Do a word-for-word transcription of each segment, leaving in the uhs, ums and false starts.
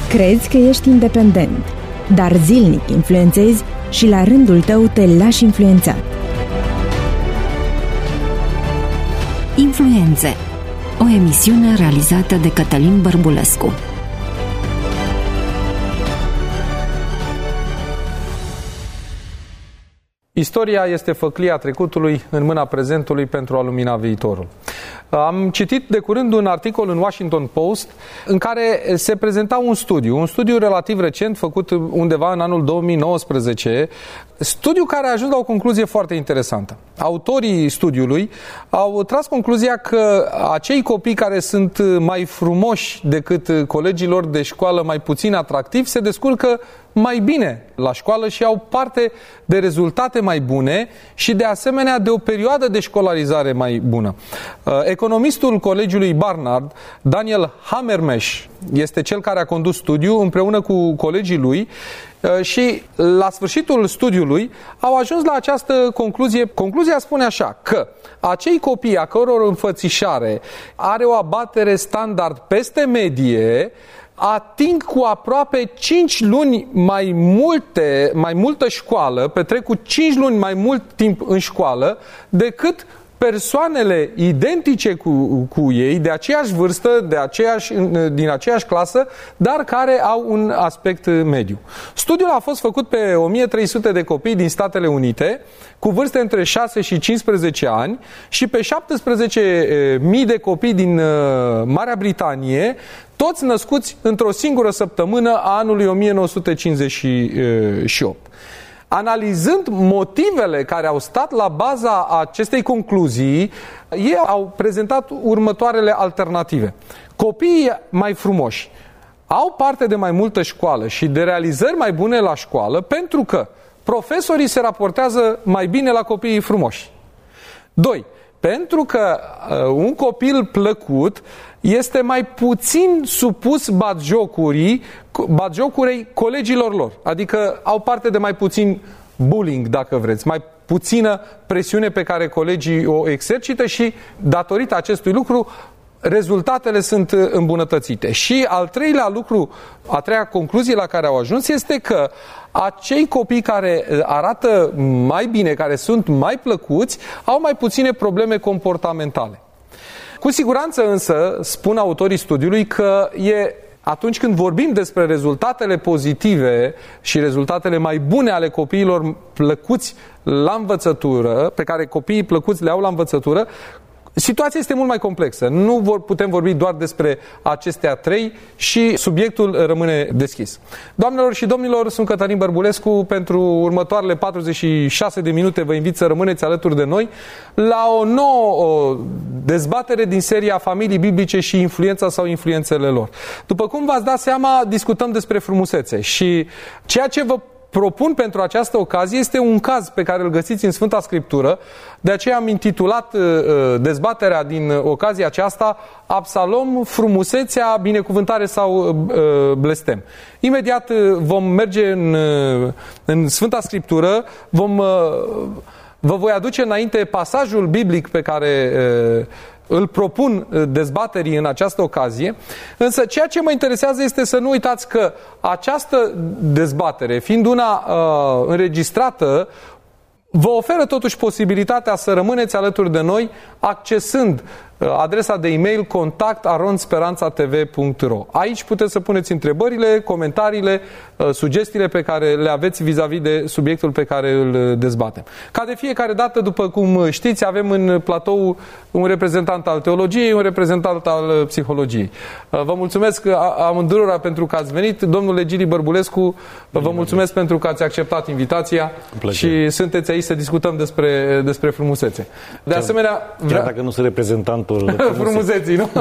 Crezi că ești independent, dar zilnic influențezi și la rândul tău te lași influențat. Influențe. O emisiune realizată de Cătălin Bărbulescu. Istoria este făclia trecutului în mâna prezentului pentru a lumina viitorul. Am citit de curând un articol în Washington Post în care se prezenta un studiu, un studiu relativ recent făcut undeva în anul două mii nouăsprezece, studiu care a ajuns la o concluzie foarte interesantă. Autorii studiului au tras concluzia că acei copii care sunt mai frumoși decât colegilor de școală mai puțin atractivi se descurcă mai bine la școală și au parte de rezultate mai bune și de asemenea de o perioadă de școlarizare mai bună. Economistul colegiului Barnard, Daniel Hammermesh, este cel care a condus studiul împreună cu colegii lui și la sfârșitul studiului au ajuns la această concluzie. Concluzia spune așa, că acei copii a căror înfățișare are o abatere standard peste medie ating cu aproape cinci luni mai multe, mai multă școală, petrec cu cinci luni mai mult timp în școală decât persoanele identice cu, cu ei, de aceeași vârstă, de aceeași, din aceeași clasă, dar care au un aspect mediu. Studiul a fost făcut pe o mie trei sute de copii din Statele Unite, cu vârste între șase și cincisprezece ani și pe șaptesprezece mii de copii din Marea Britanie, toți născuți într-o singură săptămână a anului o mie nouă sute cincizeci și opt. Analizând motivele care au stat la baza acestei concluzii, ei au prezentat următoarele alternative. Copiii mai frumoși au parte de mai multă școală și de realizări mai bune la școală pentru că profesorii se raportează mai bine la copiii frumoși. Doi. Pentru că uh, un copil plăcut este mai puțin supus batjocurii, batjocurei colegilor lor. Adică au parte de mai puțin bullying, dacă vreți, mai puțină presiune pe care colegii o exercită și, datorită acestui lucru, rezultatele sunt îmbunătățite. Și al treilea lucru, a treia concluzie la care au ajuns este că acei copii care arată mai bine, care sunt mai plăcuți, au mai puține probleme comportamentale. Cu siguranță însă, spun autorii studiului, că e atunci când vorbim despre rezultatele pozitive și rezultatele mai bune ale copiilor plăcuți la învățătură, pe care copiii plăcuți le au la învățătură, situația este mult mai complexă. Nu vor, putem vorbi doar despre acestea trei și subiectul rămâne deschis. Doamnelor și domnilor, sunt Cătălin Bărbulescu. Pentru următoarele patruzeci și șase de minute vă invit să rămâneți alături de noi la o nouă o dezbatere din seria Familii Biblice și influența sau influențele lor. După cum v-ați dat seama, discutăm despre frumusețe și ceea ce vă propun pentru această ocazie este un caz pe care îl găsiți în Sfânta Scriptură, de aceea am intitulat uh, dezbaterea din ocazia aceasta Absalom, frumusețea, binecuvântare sau uh, blestem. Imediat uh, vom merge în, uh, în Sfânta Scriptură, vom, uh, vă voi aduce înainte pasajul biblic pe care uh, îl propun dezbaterii în această ocazie, însă ceea ce mă interesează este să nu uitați că această dezbatere, fiind una uh, înregistrată, vă oferă totuși posibilitatea să rămâneți alături de noi accesând adresa de e-mail contact arond speranța t v punct r o. Aici puteți să puneți întrebările, comentariile, sugestiile pe care le aveți vis-a-vis de subiectul pe care îl dezbatem. Ca de fiecare dată, după cum știți, avem în platou un reprezentant al teologiei, un reprezentant al psihologiei. Vă mulțumesc amândurora pentru că ați venit. Domnule Gili Bărbulescu, vă mulțumesc pentru că ați acceptat invitația și sunteți aici să discutăm despre, despre frumusețe. De asemenea, chiar dacă nu sunt reprezentant frumuseții, nu?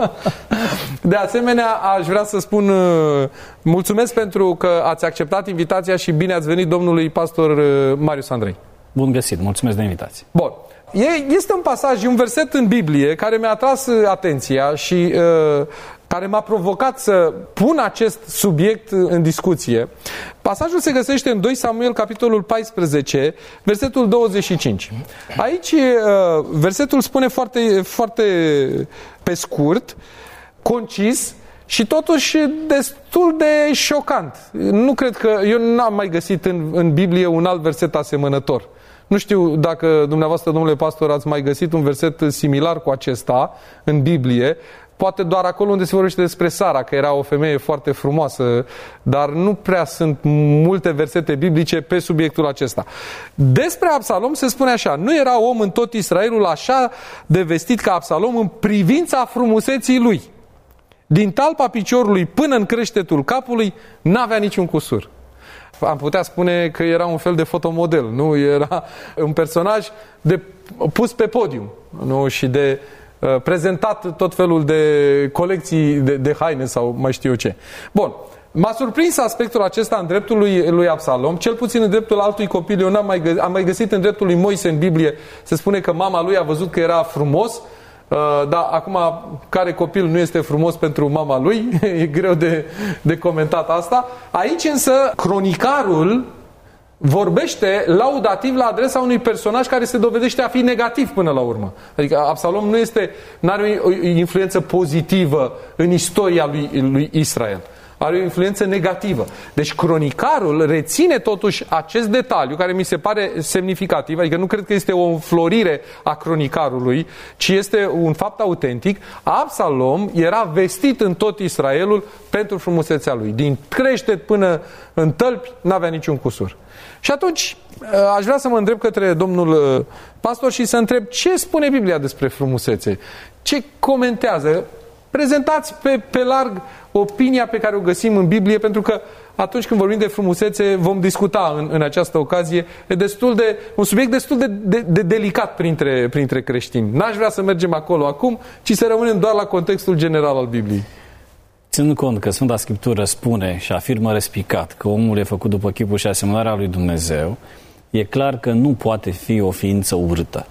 De asemenea, aș vrea să spun mulțumesc pentru că ați acceptat invitația și bine ați venit domnului pastor Marius Andrei. Bun găsit, mulțumesc de invitație. Bun. Este un pasaj, un verset în Biblie care mi-a atras atenția și uh, care m-a provocat să pun acest subiect în discuție. Pasajul se găsește în doi Samuel, capitolul paisprezece, versetul douăzeci și cinci. Aici uh, versetul spune foarte, foarte pe scurt, concis Și totuși destul de șocant. Nu cred că... Eu n-am mai găsit în, în Biblie un alt verset asemănător. Nu știu dacă dumneavoastră, domnule pastor, ați mai găsit un verset similar cu acesta în Biblie. Poate doar acolo unde se vorbește despre Sara, că era o femeie foarte frumoasă, dar nu prea sunt multe versete biblice pe subiectul acesta. Despre Absalom se spune așa: nu era om în tot Israelul așa de vestit ca Absalom în privința frumuseții lui. Din talpa piciorului până în creștetul capului n-avea niciun cusur. Am putea spune că era un fel de fotomodel, nu? Era un personaj de pus pe podium, nu? Și de uh, prezentat tot felul de colecții de, de haine sau mai știu eu ce. Bun. M-a surprins aspectul acesta în dreptul lui, lui Absalom, cel puțin în dreptul altui copil. Eu n-am mai găsit, am mai găsit în dreptul lui Moise în Biblie, se spune că mama lui a văzut că era frumos. Uh, dar acum, care copil nu este frumos pentru mama lui? E greu de, de comentat asta. Aici însă, cronicarul vorbește laudativ la adresa unui personaj care se dovedește a fi negativ până la urmă. Adică Absalom nu este, n-are o influență pozitivă în istoria lui, lui Israel. Are o influență negativă. Deci cronicarul reține totuși acest detaliu care mi se pare semnificativ, adică nu cred că este o înflorire a cronicarului, ci este un fapt autentic. Absalom era vestit în tot Israelul pentru frumusețea lui. Din creștet până în tălpi n-avea niciun cusur. Și atunci aș vrea să mă întreb către domnul pastor și să întreb ce spune Biblia despre frumusețe. Ce comentează? Prezentați pe, pe larg opinia pe care o găsim în Biblie, pentru că atunci când vorbim de frumusețe vom discuta în, în această ocazie. E destul de, un subiect destul de, de, de delicat printre, printre creștini. N-aș vrea să mergem acolo acum, ci să rămânem doar la contextul general al Bibliei. Ținând cont că Sfânta Scriptură spune și afirmă respicat că omul e făcut după chipul și asemănarea lui Dumnezeu, e clar că nu poate fi o ființă urâtă.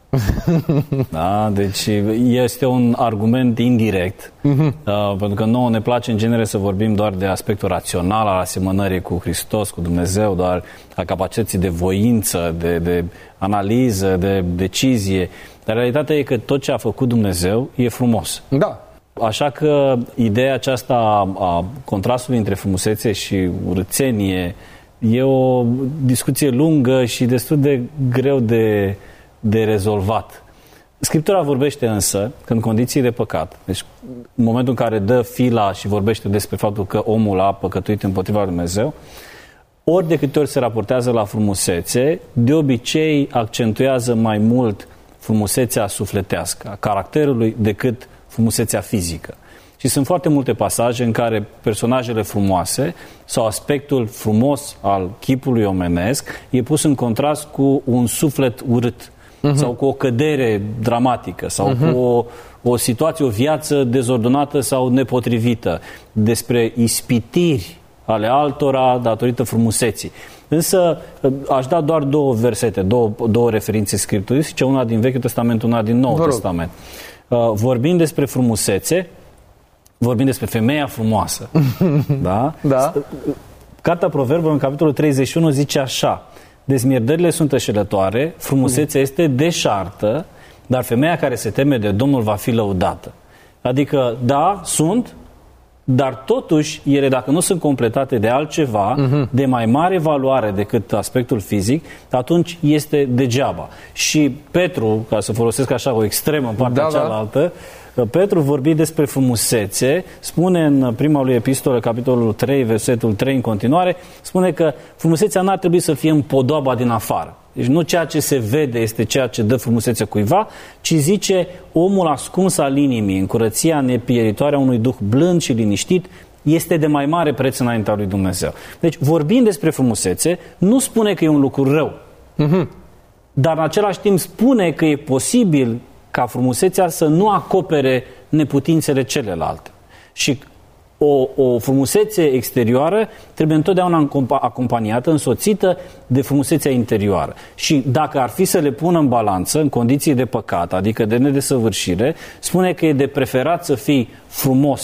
Da? Deci este un argument indirect, uh-huh. uh, pentru că nouă ne place în genere să vorbim doar de aspectul rațional al asemănării cu Hristos, cu Dumnezeu, doar a capacității de voință, de, de analiză, de decizie. Dar realitatea e că tot ce a făcut Dumnezeu e frumos. Da. Așa că ideea aceasta a, a contrastului între frumusețe și urâțenie e o discuție lungă și destul de greu de de rezolvat. Scriptura vorbește însă că în condiții de păcat, deci în momentul în care dă fila și vorbește despre faptul că omul a păcătuit împotriva lui Dumnezeu, ori de câte ori se raportează la frumusețe, de obicei accentuează mai mult frumusețea sufletească, a caracterului, decât frumusețea fizică. Și sunt foarte multe pasaje în care personajele frumoase sau aspectul frumos al chipului omenesc e pus în contrast cu un suflet urât. Uh-huh. Sau cu o cădere dramatică, sau uh-huh. cu o, o situație, o viață dezordonată sau nepotrivită, despre ispitiri ale altora datorită frumuseții. Însă aș da doar două versete, două, două referințe scripturistice, una din Vechiul Testament, una din Noul Testament. Uh, vorbind despre frumusețe, vorbim despre femeia frumoasă. Da? Da. Cartea Proverbelor, în capitolul treizeci și unu, zice așa: dezmierdările sunt înșelătoare, frumusețea este deșartă, dar femeia care se teme de Domnul va fi lăudată. Adică, da, sunt, dar totuși, ele, dacă nu sunt completate de altceva, uh-huh. de mai mare valoare decât aspectul fizic, atunci este degeaba. Și Petru, ca să folosesc așa o extremă în partea da, cealaltă, da. Petru, vorbind despre frumusețe, spune în prima lui epistolă, capitolul trei, versetul trei în continuare, spune că frumusețea n-ar trebui să fie în podoaba din afară. Deci nu ceea ce se vede este ceea ce dă frumusețe cuiva, ci zice omul ascuns al inimii, în curăția nepieritoare a unui duh blând și liniștit, este de mai mare preț înaintea lui Dumnezeu. Deci, vorbind despre frumusețe, nu spune că e un lucru rău, uh-huh. dar în același timp spune că e posibil ca frumusețea să nu acopere neputințele celelalte. Și o, o frumusețe exterioară trebuie întotdeauna acompaniată, însoțită de frumusețea interioară. Și dacă ar fi să le pună în balanță, în condiții de păcat, adică de nedesăvârșire, spune că e de preferat să fii frumos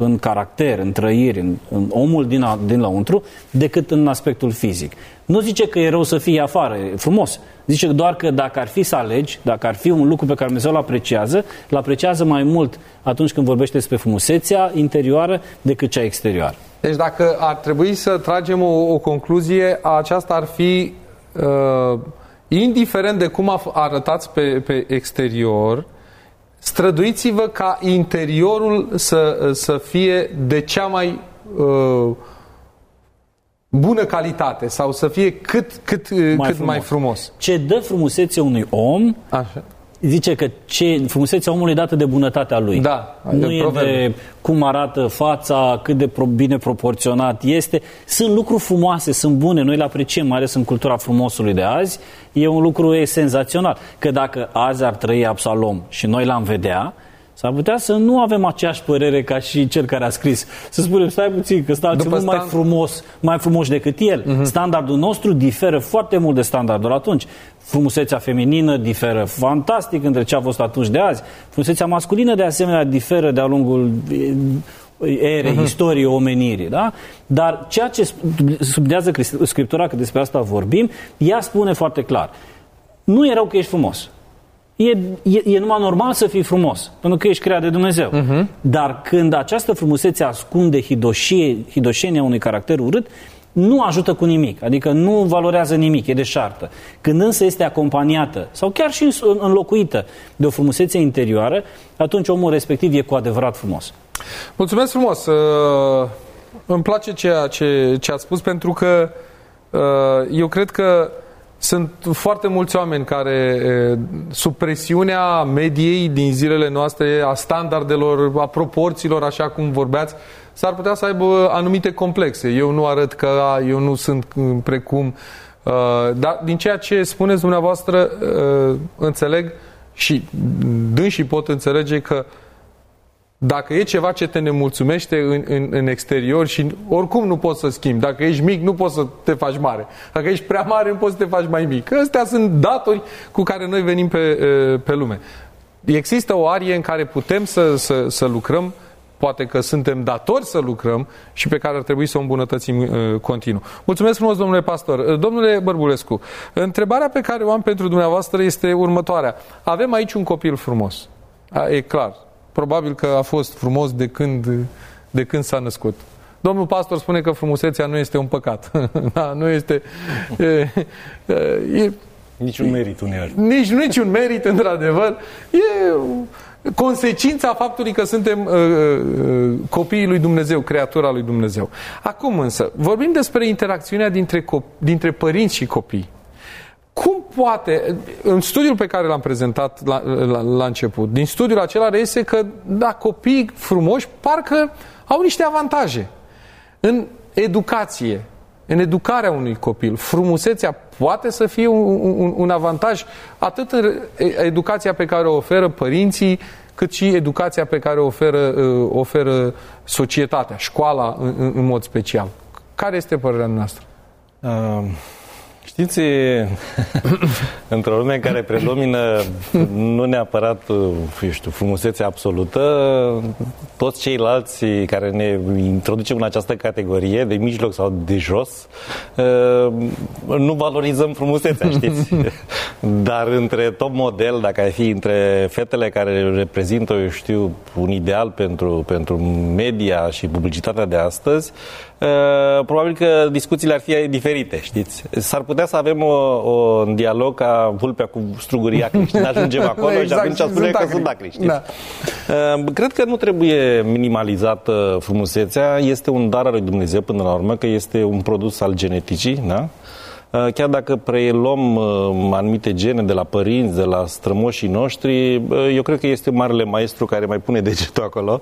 în caracter, în trăiri, în, în omul din, a, din lăuntru, decât în aspectul fizic. Nu zice că e rău să fie afară, e frumos. Zice doar că dacă ar fi să alegi, dacă ar fi un lucru pe care Dumnezeu îl apreciază, îl apreciază mai mult atunci când vorbește despre frumusețea interioară decât cea exterioară. Deci dacă ar trebui să tragem o, o concluzie, aceasta ar fi, uh, indiferent de cum arătați pe, pe exterior, străduiți-vă ca interiorul să, să fie de cea mai uh, bună calitate sau să fie cât, cât, mai, cât frumos. mai frumos. Ce dă frumusețe unui om, Așa. zice că ce, frumusețea omului dată de bunătatea lui. Da, nu e proverb. de cum arată fața, cât de pro, bine proporționat este. Sunt lucruri frumoase, sunt bune, noi le apreciem, mai ales în cultura frumosului de azi. E un lucru e senzațional. Că dacă azi ar trăi Absalom și noi l-am vedea, s-ar putea să nu avem aceeași părere ca și cel care a scris. Să spunem, stai puțin, că stai mult mai frumos, mai frumos decât el. Uh-huh. Standardul nostru diferă foarte mult de standardul atunci. Frumusețea feminină diferă fantastic între ce a fost atunci de azi. Frumusețea masculină, de asemenea, diferă de-a lungul erei, uh-huh. istoriei omenirii. Da? Dar ceea ce sublinează Scriptura, că despre asta vorbim, ea spune foarte clar. Nu e rău că ești frumos. E, e, e numai normal să fii frumos, pentru că ești creat de Dumnezeu. Uh-huh. Dar când această frumusețe ascunde hidoșie, hidoșenia unui caracter urât, nu ajută cu nimic, adică nu valorează nimic, e deșartă. Când însă este acompaniată, sau chiar și înlocuită de o frumusețe interioară, atunci omul respectiv e cu adevărat frumos. Mulțumesc frumos! Uh, îmi place ceea ce, ce ați spus, pentru că uh, eu cred că sunt foarte mulți oameni care, sub presiunea mediei din zilele noastre, a standardelor, a proporțiilor, așa cum vorbeați, s-ar putea să aibă anumite complexe. Eu nu arăt că eu nu sunt precum... Dar din ceea ce spuneți dumneavoastră, înțeleg și dânsii pot înțelege că dacă e ceva ce te nemulțumește în, în, în exterior și oricum nu poți să schimbi. Dacă ești mic, nu poți să te faci mare. Dacă ești prea mare, nu poți să te faci mai mic. Astea sunt datori cu care noi venim pe, pe lume. Există o arie în care putem să, să, să lucrăm, poate că suntem datori să lucrăm și pe care ar trebui să o îmbunătățim uh, continuu. Mulțumesc frumos, domnule pastor. Domnule Bărbulescu, întrebarea pe care o am pentru dumneavoastră este următoarea. Avem aici un copil frumos. A, e clar. Probabil că a fost frumos de când, de când s-a născut. Domnul pastor spune că frumusețea nu este un păcat. Da, nu este... E, e, niciun merit uneori. Nici, niciun merit, într-adevăr. E consecința faptului că suntem uh, uh, copiii lui Dumnezeu, creatura lui Dumnezeu. Acum însă, vorbim despre interacțiunea dintre, dintre părinți și copii. Cum poate, în studiul pe care l-am prezentat la, la, la început, din studiul acela reiese că, da, copiii frumoși parcă au niște avantaje. În educație, în educarea unui copil, frumusețea poate să fie un, un, un avantaj atât în educația pe care o oferă părinții, cât și educația pe care o oferă, oferă societatea, școala în, în mod special. Care este părerea noastră? Uh... Știți, într-o lume care predomină nu neapărat, eu știu, frumusețea absolută, toți ceilalți care ne introducem în această categorie, de mijloc sau de jos, nu valorizăm frumusețea, știți? Dar între top model, dacă ai fi între fetele care reprezintă, eu știu, un ideal pentru, pentru media și publicitatea de astăzi, probabil că discuțiile ar fi diferite, știți? S-ar putea să avem o, o, un dialog ca vulpea cu strugurii acri, știți? Ajungem acolo exact, și atunci spune că sunt acri, știți? Da. Cred că nu trebuie minimalizată frumusețea, este un dar al lui Dumnezeu până la urmă, că este un produs al geneticii, da? Chiar dacă preluăm anumite gene de la părinți, de la strămoșii noștri, eu cred că este marele maestru care mai pune degetul acolo.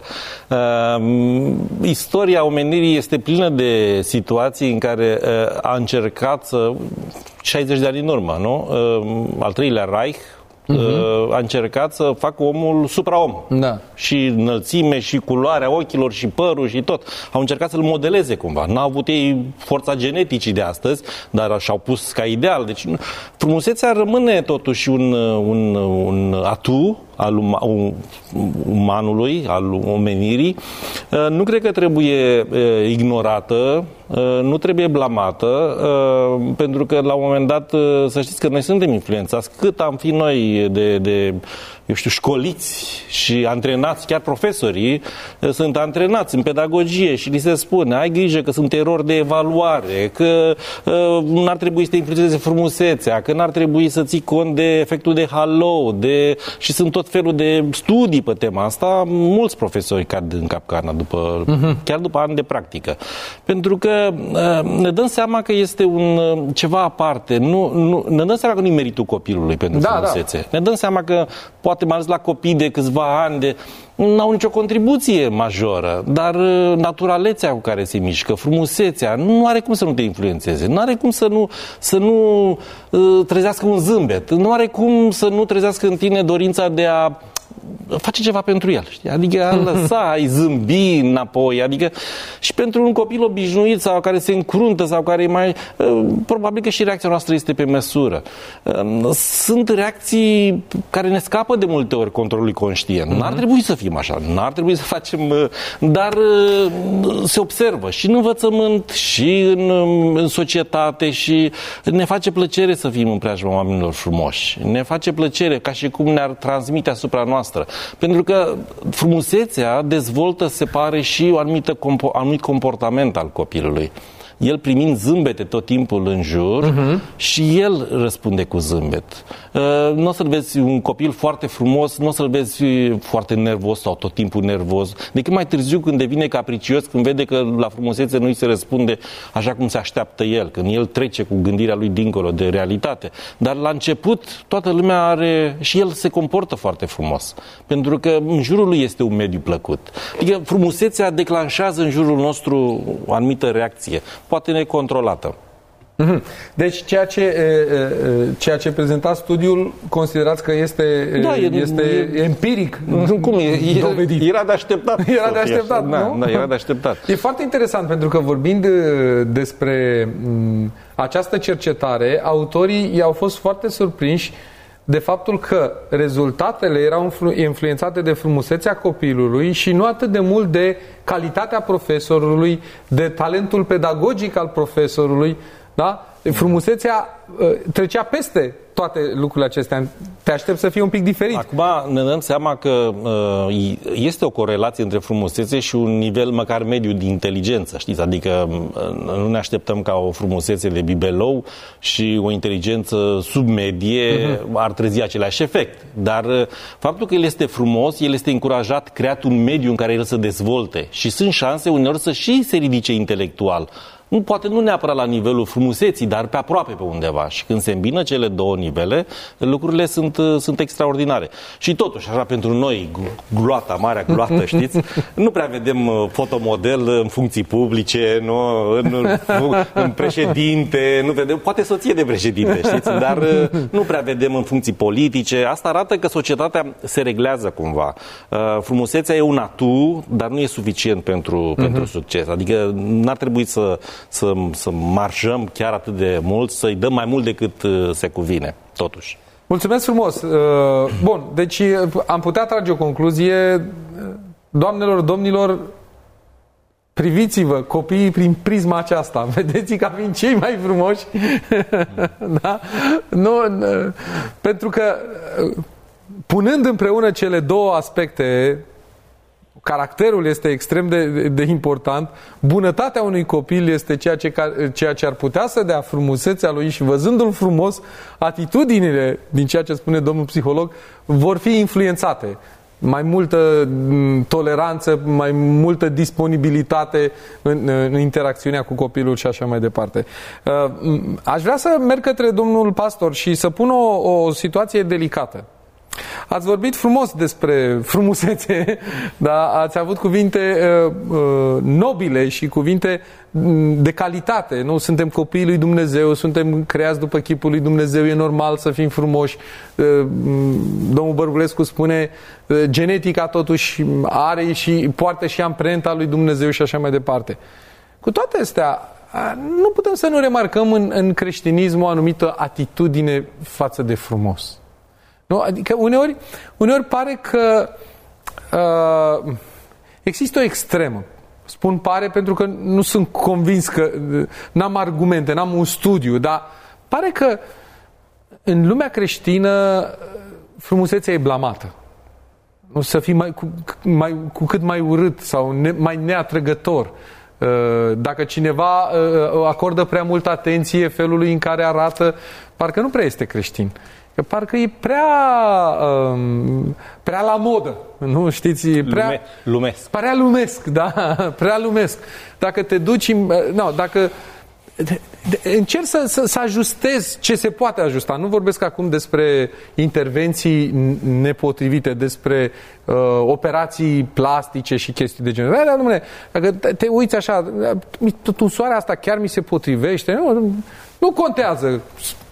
Istoria omenirii este plină de situații în care a încercat să... șaizeci de ani în urmă, nu? Al treilea Reich uh-huh. a încercat să facă omul supraom. Da. Și înălțime, și culoarea ochilor, și părul, și tot. Au încercat să-l modeleze cumva. N-au avut ei forța geneticii de astăzi, dar și-au pus ca ideal. Deci frumusețea rămâne totuși un, un, un atu al um, umanului, al omenirii, nu cred că trebuie ignorată, nu trebuie blamată, pentru că la un moment dat, să știți că noi suntem influențați, cât am fi noi de, de eu știu, școliți și antrenați, chiar profesorii sunt antrenați în pedagogie și li se spune, ai grijă că sunt erori de evaluare, că uh, n-ar trebui să te influențeze frumusețea, că n-ar trebui să ții cont de efectul de halo, de... și sunt tot felul de studii pe tema asta. Mulți profesori cad în capcana după, uh-huh. chiar după ani de practică. Pentru că uh, ne dăm seama că este un uh, ceva aparte. Nu, nu, ne dăm seama că nu-i meritul copilului pentru da, frumusețe. Da. Ne dăm seama că poate mai ales la copii de câțiva ani, de n-au nicio contribuție majoră, dar naturalețea cu care se mișcă, frumusețea, nu are cum să nu te influențeze, nu are cum să nu, să nu uh, trezească un zâmbet, nu are cum să nu trezească în tine dorința de a face ceva pentru el, știi? Adică a lăsa, ai zâmbi înapoi, adică și pentru un copil obișnuit sau care se încruntă sau care e mai... Probabil că și reacția noastră este pe măsură. Sunt reacții care ne scapă de multe ori controlului conștient. N-ar trebui să fim așa, n-ar trebui să facem... Dar se observă și în învățământ și în, în societate și ne face plăcere să fim în preajma oamenilor frumoși. Ne face plăcere, ca și cum ne-ar transmite asupra noastră. Pentru că frumusețea dezvoltă, se pare, și o anumită compo- anumit comportament al copilului. El primind zâmbete tot timpul în jur uh-huh. și el răspunde cu zâmbet. Uh, nu o să-l vezi un copil foarte frumos, nu o să-l vezi foarte nervos sau tot timpul nervos. Decât mai târziu, când devine capricios, când vede că la frumusețe nu îi se răspunde așa cum se așteaptă el, când el trece cu gândirea lui dincolo de realitate. Dar la început toată lumea are... și el se comportă foarte frumos. Pentru că în jurul lui este un mediu plăcut. Adică frumusețea declanșează în jurul nostru o anumită reacție, poate necontrolată. Deci ceea ce, ceea ce prezenta studiul considerați că este, da, este e, empiric cum e, dovedit. Era de așteptat. Era de așteptat, da, nu? Da, era de așteptat. E foarte interesant pentru că vorbind despre această cercetare, autorii i-au fost foarte surprinși de faptul că rezultatele erau influențate de frumusețea copilului și nu atât de mult de calitatea profesorului, de talentul pedagogic al profesorului, da? Frumusețea trecea peste toate lucrurile acestea. Te aștept să fie un pic diferit. Acum ne dăm seama că este o corelație între frumusețe și un nivel măcar mediu de inteligență, știți? Adică nu ne așteptăm ca o frumusețe de bibelou și o inteligență submedie uh-huh. ar trezi același efect. Dar faptul că el este frumos, el este încurajat, creat un mediu în care el să dezvolte și sunt șanse uneori să și se ridice intelectual. Nu, poate nu neapărat la nivelul frumuseții, dar pe aproape pe undeva. Și când se îmbină cele două nivele, lucrurile sunt, sunt extraordinare. Și totuși, așa pentru noi, gloata, marea gloată, știți, nu prea vedem fotomodel în funcții publice, nu? În, în președinte, nu vedem, poate soție de președinte, știți, dar nu prea vedem în funcții politice. Asta arată că societatea se reglează cumva. Frumusețea e un atu, dar nu e suficient pentru, uh-huh. pentru succes. Adică n-ar trebui să Să, să marșăm chiar atât de mult, să-i dăm mai mult decât se cuvine, totuși. Mulțumesc frumos! Bun, deci am putea trage o concluzie. Doamnelor, domnilor, priviți-vă copiii prin prisma aceasta. Vedeți ca fiind cei mai frumoși. Da? Nu, pentru că punând împreună cele două aspecte, caracterul este extrem de, de, de important, bunătatea unui copil este ceea ce, ceea ce ar putea să dea frumusețea lui și văzându-l frumos, atitudinile, din ceea ce spune domnul psiholog, vor fi influențate. Mai multă toleranță, mai multă disponibilitate în, în interacțiunea cu copilul și așa mai departe. Aș vrea să merg către domnul pastor și să pun o, o situație delicată. Ați vorbit frumos despre frumusețe, dar ați avut cuvinte uh, uh, nobile și cuvinte de calitate. Nu? Suntem copiii lui Dumnezeu, suntem creați după chipul lui Dumnezeu, e normal să fim frumoși. Uh, domnul Bărbulescu spune, uh, genetica totuși are și poartă și amprenta lui Dumnezeu și așa mai departe. Cu toate astea, nu putem să nu remarcăm în, în creștinism o anumită atitudine față de frumos. Nu? Adică uneori, uneori pare că uh, există o extremă. Spun pare pentru că nu sunt convins că n-am argumente, n-am un studiu, dar pare că în lumea creștină frumusețea e blamată. Nu să fii mai, cu, mai, cu cât mai urât sau ne, mai neatrăgător. Dacă cineva acordă prea multă atenție felului în care arată, parcă nu prea este creștin. Că parcă e prea prea la modă, nu știți? Prea Lume, lumesc. Prea lumesc, da, prea lumesc. Dacă te duci, nu, dacă încerc să, să, să ajustezi ce se poate ajusta. Nu vorbesc acum despre intervenții nepotrivite, despre uh, operații plastice și chestii de genul. Da, dom'le, dacă te uiți așa, tunsoarea asta chiar mi se potrivește, nu, nu contează.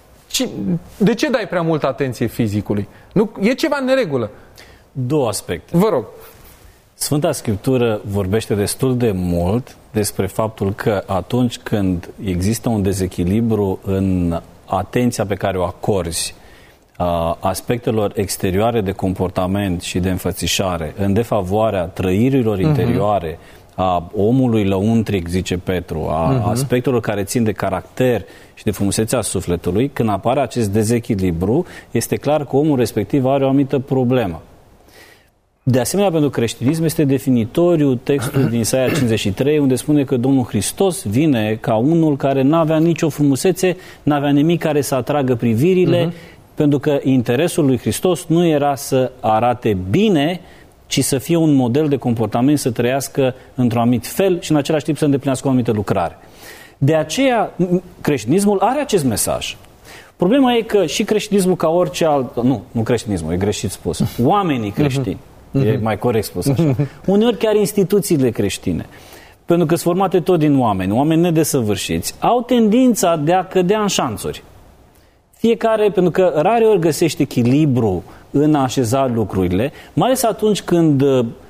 De ce dai prea multă atenție fizicului? Nu, e ceva în neregulă. Două aspecte. Vă rog. Sfânta Scriptură vorbește destul de mult despre faptul că atunci când există un dezechilibru în atenția pe care o acorzi aspectelor exterioare de comportament și de înfățișare în defavoarea trăirilor interioare uh-huh. a omului lăuntric, zice Petru, a uh-huh. aspectelor care țin de caracter și de frumusețea sufletului, când apare acest dezechilibru, este clar că omul respectiv are o anumită problemă. De asemenea, pentru creștinism este definitoriu textul din Isaia cincizeci și trei, unde spune că Domnul Hristos vine ca unul care n-avea nicio frumusețe, n-avea nimic care să atragă privirile, uh-huh. pentru că interesul lui Hristos nu era să arate bine, ci să fie un model de comportament, să trăiască într-un anumit fel și în același timp să îndeplinească o anumită lucrare. De aceea, creștinismul are acest mesaj. Problema e că și creștinismul ca orice alt... Nu, nu creștinismul, e greșit spus. Oamenii creștini. Uh-huh. E mai corect spus așa. Uneori chiar instituțiile creștine, pentru că sunt formate tot din oameni, oameni nedesăvârșiți, au tendința de a cădea în șanțuri. Fiecare, pentru că rare ori găsește echilibru în a așeza lucrurile, mai ales atunci când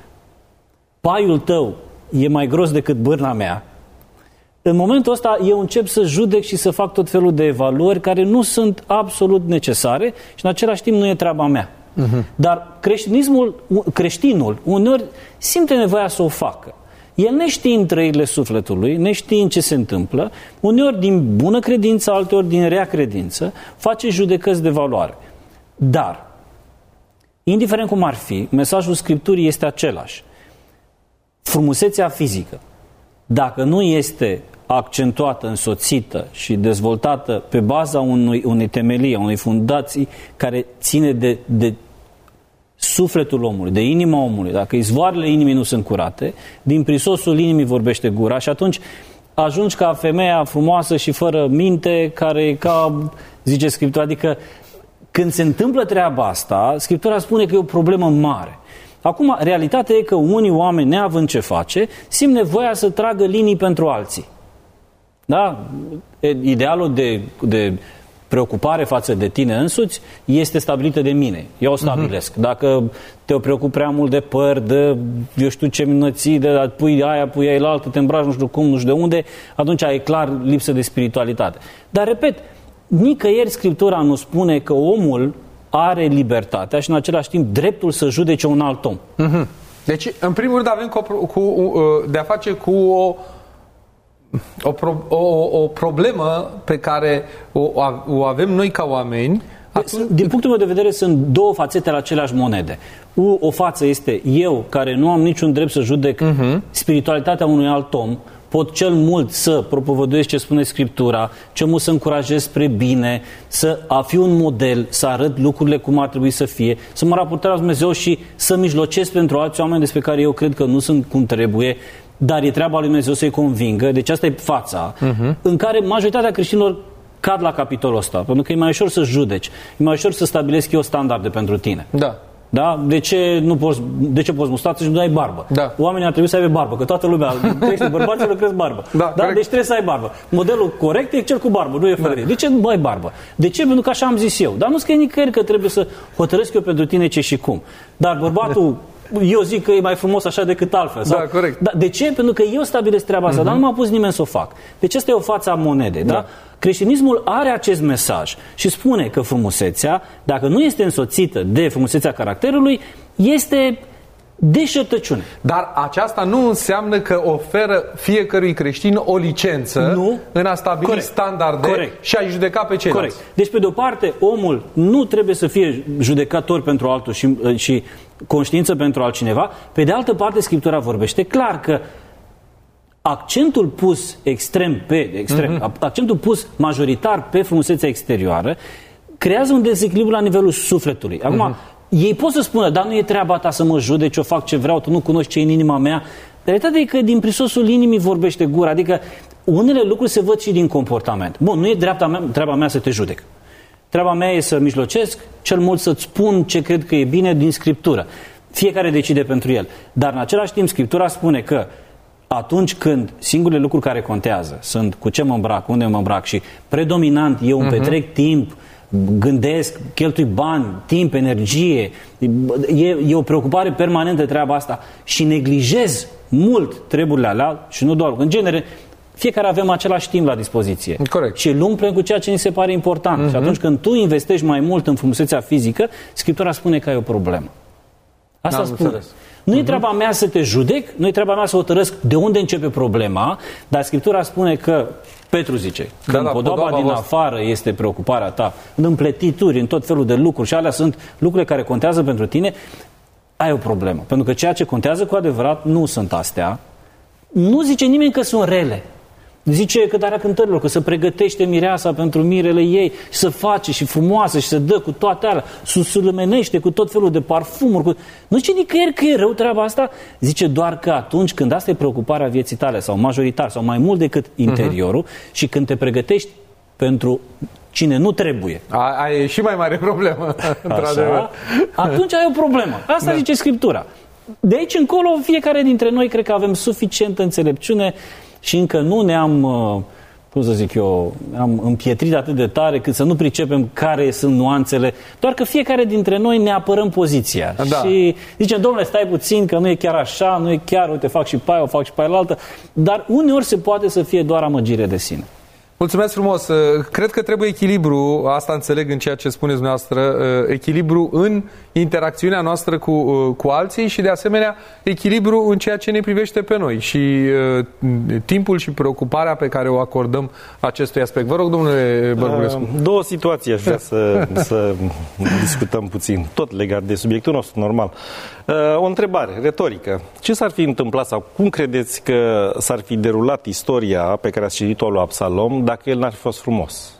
paiul tău e mai gros decât bârna mea, în momentul ăsta eu încep să judec și să fac tot felul de evaluări care nu sunt absolut necesare și în același timp nu e treaba mea. Uh-huh. Dar creștinismul, creștinul uneori simte nevoia să o facă. El neștiind trăirile sufletului, neștiind ce se întâmplă, uneori din bună credință, alteori din rea credință, face judecăți de valoare. Dar, indiferent cum ar fi, mesajul Scripturii este același. Frumusețea fizică, dacă nu este accentuată, însoțită și dezvoltată pe baza unui, unei temelii, unei fundații care ține de, de sufletul omului, de inima omului, dacă izvoarele inimii nu sunt curate, din prisosul inimii vorbește gura și atunci ajungi ca femeia frumoasă și fără minte, care e ca, zice Scriptura, adică când se întâmplă treaba asta, Scriptura spune că e o problemă mare. Acum, realitatea e că unii oameni, neavând ce face, simt nevoia să tragă linii pentru alții. Da? Idealul de, de preocupare față de tine însuți este stabilită de mine. Eu o stabilesc. Uh-huh. Dacă te preocupi prea mult de păr, de eu știu ce minății, de pui aia, pui aia la altă, te îmbraci nu știu cum, nu știu de unde, atunci e clar lipsă de spiritualitate. Dar, repet, nicăieri Scriptura nu spune că omul are libertatea și în același timp dreptul să judece un alt om. Uh-huh. Deci, în primul rând, avem cu, cu, de a face cu o O, pro, o, o problemă pe care o, o avem noi ca oameni. Atunci... Din punctul meu de vedere sunt două fațete ale aceleași monede. O, o față este eu, care nu am niciun drept să judec uh-huh. spiritualitatea unui alt om, pot cel mult să propovăduiesc ce spune Scriptura, cel mult să încurajez spre bine, să a fi un model, să arăt lucrurile cum ar trebui să fie, să mă raportez la Dumnezeu și să mijlocesc pentru alți oameni despre care eu cred că nu sunt cum trebuie, dar e treaba lui Dumnezeu să-i convingă. Deci asta e fața uh-huh. în care majoritatea creștinilor cad la capitolul ăsta, pentru că e mai ușor să judeci, e mai ușor să stabilesc eu standarde pentru tine. Da. Da? De ce nu poți, de ce poți mustață și nu ai barbă? Da. Oamenii ar trebui să aibă barbă, că toată lumea crește, bărbaților cresc barbă. Da, da? Deci trebuie să ai barbă. Modelul corect e cel cu barbă, nu e fără. Da. De ce nu ai barbă? De ce? Pentru că așa am zis eu. Dar nu scrie nicăieri că trebuie să hotărăsc eu pentru tine ce și cum. Dar bărbatul eu zic că e mai frumos așa decât altfel. Sau, da, corect. Da, de ce? Pentru că eu stabilesc treaba asta, uh-huh. dar nu m-a pus nimeni să o fac. Deci asta e o față a monedei. Da. Da? Creștinismul are acest mesaj și spune că frumusețea, dacă nu este însoțită de frumusețea caracterului, este deșertăciune. Dar aceasta nu înseamnă că oferă fiecărui creștin o licență nu. în a stabili Corect. standarde Corect. și a judeca pe ceilalți. Corect. Deci, pe de o parte, omul nu trebuie să fie judecator pentru altul și, și conștiință pentru altcineva. Pe de altă parte, Scriptura vorbește clar că accentul pus extrem pe extrem, uh-huh. accentul pus majoritar pe frumusețea exterioară creează un dezechilibru la nivelul sufletului. Acum, uh-huh. ei pot să spună, dar nu e treaba ta să mă judeci, eu fac ce vreau, tu nu cunoști ce e în inima mea. Realitatea e că din prisosul inimii vorbește gura, adică unele lucruri se văd și din comportament. Bun, nu e dreapta mea, treaba mea să te judec. Treaba mea e să mijlocesc, cel mult să-ți spun ce cred că e bine din Scriptură. Fiecare decide pentru el. Dar în același timp Scriptura spune că atunci când singurele lucruri care contează sunt cu ce mă îmbrac, unde mă îmbrac și predominant eu îmi petrec uh-huh. timp, gândesc, cheltui bani, timp, energie, e, e o preocupare permanentă treaba asta și neglijez mult treburile alea și nu doar, în genere, fiecare avem același timp la dispoziție. Corect. Și îl umplem cu ceea ce ni se pare important. Uh-huh. Și atunci când tu investești mai mult în frumusețea fizică, Scriptura spune că ai o problemă. Asta N-am spune. înțeles. Nu e treaba mea să te judec, nu e treaba mea să hotărăsc de unde începe problema, dar Scriptura spune că, Petru zice, că da, în podoaba din afară este preocuparea ta, în împletituri, în tot felul de lucruri și alea sunt lucrurile care contează pentru tine, ai o problemă. Pentru că ceea ce contează cu adevărat nu sunt astea. Nu zice nimeni că sunt rele. Zice cântarea cântărilor, că se pregătește mireasa pentru mirele ei și să face și frumoasă și să dă cu toate alea, susulumenește cu tot felul de parfumuri. Cu... Nu zice nicăieri că e rău treaba asta, zice doar că atunci când asta e preocuparea vieții tale sau majoritar sau mai mult decât interiorul uh-huh. și când te pregătești pentru cine nu trebuie. Aia e și mai mare problemă, într-adevăr. Atunci ai o problemă. Asta da. Zice Scriptura. De aici încolo, fiecare dintre noi cred că avem suficientă înțelepciune și încă nu ne-am, cum să zic eu, am împietrit atât de tare cât să nu pricepem care sunt nuanțele, doar că fiecare dintre noi ne apărăm poziția. Da. Și zicem, domnule, stai puțin că nu e chiar așa, nu e chiar, uite, fac și pe aia, o fac și pe aia altă, dar uneori se poate să fie doar amăgire de sine. Mulțumesc frumos. Cred că trebuie echilibru, asta înțeleg în ceea ce spuneți dumneavoastră, echilibru în interacțiunea noastră cu, cu alții și de asemenea echilibru în ceea ce ne privește pe noi și uh, timpul și preocuparea pe care o acordăm acestui aspect. Vă rog, domnule Bărbulescu. Uh, două situații aș vrea să, să discutăm puțin, tot legat de subiectul nostru, normal. Uh, o întrebare retorică. Ce s-ar fi întâmplat sau cum credeți că s-ar fi derulat istoria pe care ați citit-o lui Absalom dacă el n-ar fi fost frumos?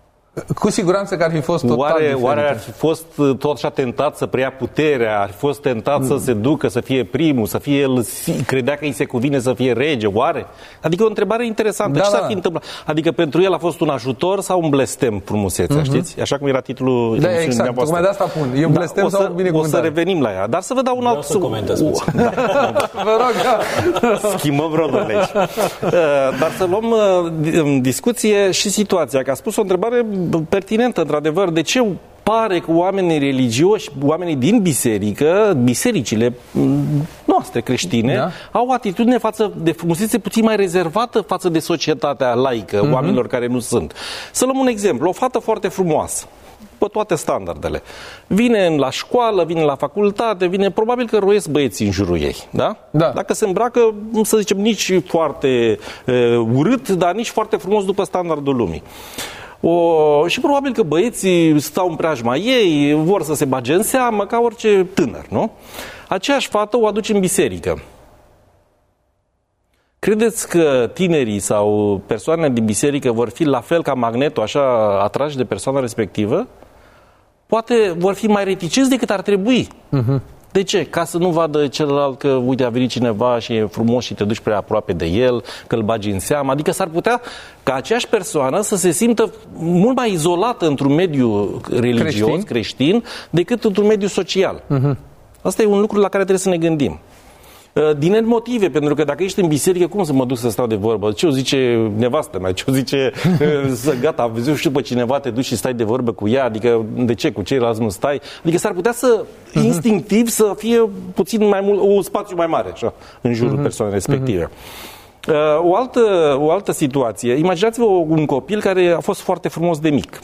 Cu siguranță că ar fi fost total oare, diferită. Oare ar fi fost tot așa tentat să preia puterea, ar fi fost tentat mm. să se ducă, să fie primul, să fie el, credea că îi se cuvine să fie rege, oare? Adică o întrebare interesantă. Da, ce s-ar fi întâmplat? Adică pentru el a fost un ajutor sau un blestem frumusețea, mm-hmm. știți? Așa cum era titlul da, exact, tocmai de asta pun. E un da, blestem sau binecuvântare? O să revenim la ea, dar să vă dau un alt... Să comentez uh, da. Vă rog, da. Schimbăm rolurile aici. Uh, dar să luăm uh, în discuție și situația, că a spus o întrebare pertinentă, într-adevăr, de ce pare că oamenii religioși, oamenii din biserică, bisericile noastre creștine, da. Au o atitudine față de frumusețe puțin mai rezervată față de societatea laică, mm-hmm. oamenilor care nu sunt. Să luăm un exemplu, o fată foarte frumoasă, pe toate standardele. Vine la școală, vine la facultate, vine, probabil că roiesc băieții în jurul ei, da? Da. Dacă se îmbracă, să zicem, nici foarte uh, urât, dar nici foarte frumos după standardul lumii. O, și probabil că băieții stau în preajma ei, vor să se bage în seamă, ca orice tânăr, nu? Aceeași fată o aduce în biserică. Credeți că tinerii sau persoanele din biserică vor fi la fel ca magnetul, așa, atrași de persoana respectivă? Poate vor fi mai reticenți decât ar trebui. Uh-huh. De ce? Ca să nu vadă celălalt că, uite, a venit cineva și e frumos și te duci prea aproape de el, că îl bagi în seamă. Adică s-ar putea ca aceeași persoană să se simtă mult mai izolată într-un mediu religios, creștin, creștin decât într-un mediu social. Uh-huh. Asta e un lucru la care trebuie să ne gândim. Din N motive, pentru că dacă ești în biserică, cum să mă duc să stau de vorbă? Ce o zice nevastă mea? Ce o zice, să, gata, vezi, știu pe cineva, te duci și stai de vorbă cu ea, adică de ce, cu ceilalți nu stai? Adică s-ar putea să, uh-huh. instinctiv, să fie puțin mai mult, un spațiu mai mare, așa, în jurul uh-huh. persoanei respective. Uh-huh. O altă, o altă situație, imaginați-vă un copil care a fost foarte frumos de mic.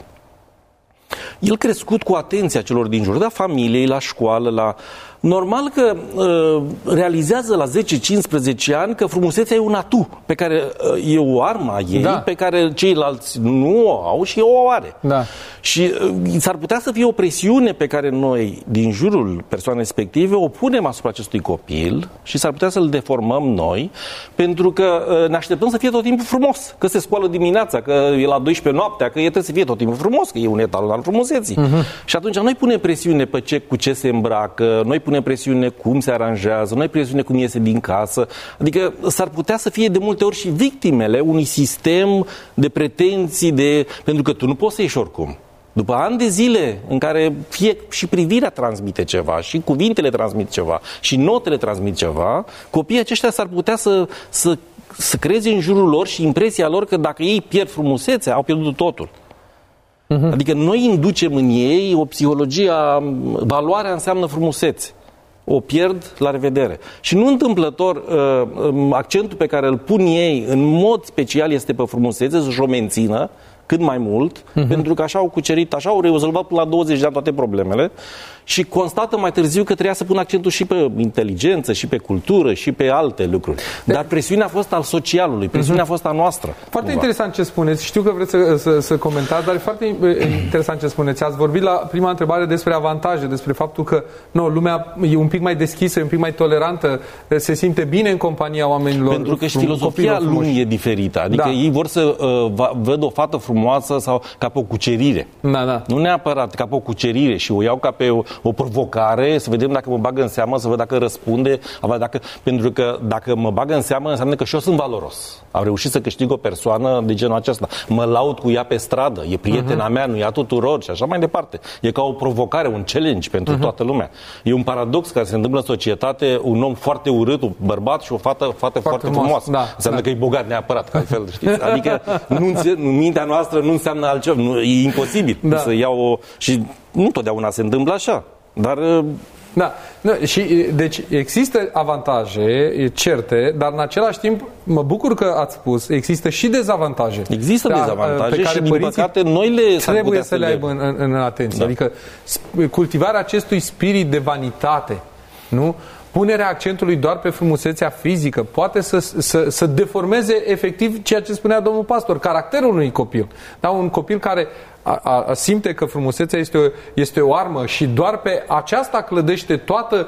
El crescut cu atenția celor din jur, la familiei, la școală, la... Normal că uh, realizează la zece cincisprezece ani că frumusețea e un atu, pe care uh, e o armă a ei, da. Pe care ceilalți nu o au și o are. Da. Și uh, s-ar putea să fie o presiune pe care noi, din jurul persoanei respective, o punem asupra acestui copil și s-ar putea să-l deformăm noi, pentru că uh, ne așteptăm să fie tot timpul frumos, că se scoală dimineața, că e la douăsprezece noaptea, că e trebuie să fie tot timpul frumos, că e un etalon al frumuseții. Uh-huh. Și atunci noi punem presiune pe ce, cu ce se îmbracă, noi punem presiune cum se aranjează, noi presiune cum iese din casă. Adică s-ar putea să fie de multe ori și victimele unui sistem de pretenții, de... pentru că tu nu poți să ieși oricum. După ani de zile în care fie și privirea transmite ceva, și cuvintele transmit ceva, și notele transmit ceva, copiii aceștia s-ar putea să, să, să creeze în jurul lor și impresia lor că dacă ei pierd frumusețea, au pierdut totul. Uh-huh. Adică noi inducem în ei o psihologie a valoarea înseamnă frumusețe. O pierd, la revedere. Și nu întâmplător, accentul pe care îl pun ei în mod special este pe frumusețe, să-și o mențină cât mai mult, uh-huh. pentru că așa au cucerit, așa au rezolvat până la douăzeci de ani toate problemele și constată mai târziu că trebuia să pun accentul și pe inteligență, și pe cultură, și pe alte lucruri. De... Dar presiunea a fost al socialului, presiunea uh-huh. a fost a noastră. Foarte cumva. Interesant ce spuneți. Știu că vreți să, să, să comentați, dar e foarte interesant ce spuneți. Ați vorbit la prima întrebare despre avantaje, despre faptul că no, lumea e un pic mai deschisă, un pic mai tolerantă, se simte bine în compania oamenilor. Pentru că filozofia lumii e diferită. Adică da. Ei vor să uh, văd o fată frumoasă sau ca pe o cucerire. Da, da. Nu neapărat ca pe o cucerire și o iau ca pe o, o provocare, să vedem dacă mă bagă în seamă, să văd dacă răspunde, dacă, pentru că dacă mă bagă în seamă înseamnă că și eu sunt valoros. Am reușit să câștig o persoană de genul acesta. Mă laud cu ea pe stradă, e prietena uh-huh. mea, nu e a tuturor și așa mai departe. E ca o provocare, un challenge pentru uh-huh. toată lumea. E un paradox care se întâmplă în societate, un om foarte urât, un bărbat și o fată foarte, foarte, foarte frumoasă. Da, înseamnă da. Că e bogat neapărat, ca altfel, știți? Adică nu, în mintea noastră nu înseamnă altceva, nu, e imposibil da. Să iau o... Și nu totdeauna se întâmplă așa, dar... Da, no, și deci există avantaje certe, dar în același timp mă bucur că ați spus, există și dezavantaje. Există da, dezavantaje pe care și din păcate noi le trebuie să le aibă în, în, în atenție. Da. Adică cultivarea acestui spirit de vanitate, nu? Punerea accentului doar pe frumusețea fizică poate să, să, să deformeze efectiv ceea ce spunea domnul pastor, caracterul unui copil. Da? Un copil care a, a, simte că frumusețea este o, este o armă și doar pe aceasta clădește toată,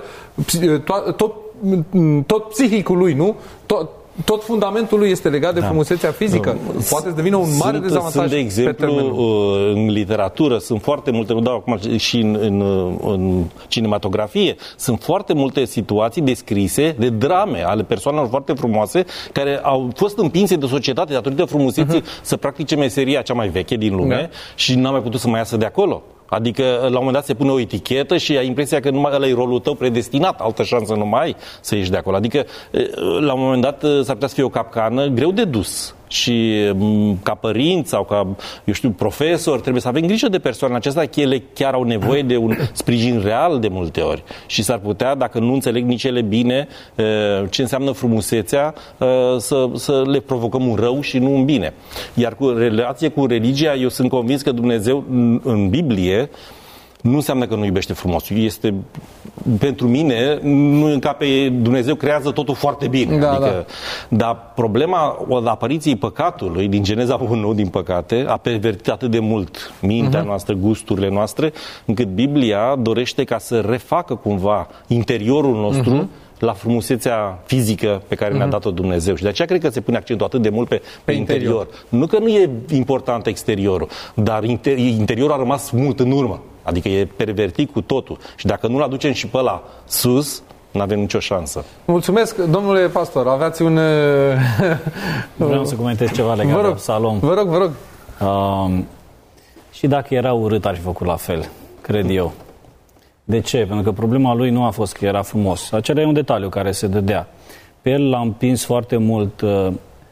to, tot, tot psihicul lui, nu? Tot, tot fundamentul lui este legat de da. Frumusețea fizică. Poate să devină un mare sunt, dezavantaj. Sunt, de exemplu, în literatură, sunt foarte multe, nu dau acum și în, în, în cinematografie, sunt foarte multe situații descrise de drame ale persoanelor foarte frumoase care au fost împinse de societate datorită frumuseții uh-huh. să practice meseria cea mai veche din lume da. Și nu au mai putut să mai iasă de acolo. Adică, la un moment dat se pune o etichetă și ai impresia că numai ăla e rolul tău predestinat, altă șansă nu mai ai să ieși de acolo. Adică, la un moment dat, s-ar putea să fie o capcană greu de dus. Și ca părinți sau ca, eu știu, profesor, trebuie să avem grijă de persoanele acestea, că ele chiar au nevoie de un sprijin real de multe ori. Și s-ar putea, dacă nu înțeleg nici ele bine ce înseamnă frumusețea, să, să le provocăm un rău și nu un bine. Iar cu relație cu religia, eu sunt convins că Dumnezeu în Biblie nu înseamnă că nu iubește frumosul. Este, pentru mine, nu încape, Dumnezeu creează totul foarte bine. Da, adică, da. Dar problema apariției păcatului din Geneza unu, din păcate, a pervertit atât de mult mintea uh-huh. noastră, gusturile noastre, încât Biblia dorește ca să refacă cumva interiorul nostru uh-huh. la frumusețea fizică pe care uh-huh. ne-a dat-o Dumnezeu. Și de aceea cred că se pune accentul atât de mult pe, pe, pe interior. interior. Nu că nu e important exteriorul, dar inter- interiorul a rămas mult în urmă. Adică e pervertit cu totul. Și dacă nu-l aducem și pe ăla sus, nu avem nicio șansă. Mulțumesc, domnule pastor. Aveați un... Vreau să comentez ceva legat vă rog, de Absalom. Vă rog, vă rog. Uh, și dacă era urât, aș fi făcut la fel, cred eu. De ce? Pentru că problema lui nu a fost că era frumos. Acela e un detaliu care se dădea. Pe el l-a împins foarte mult uh,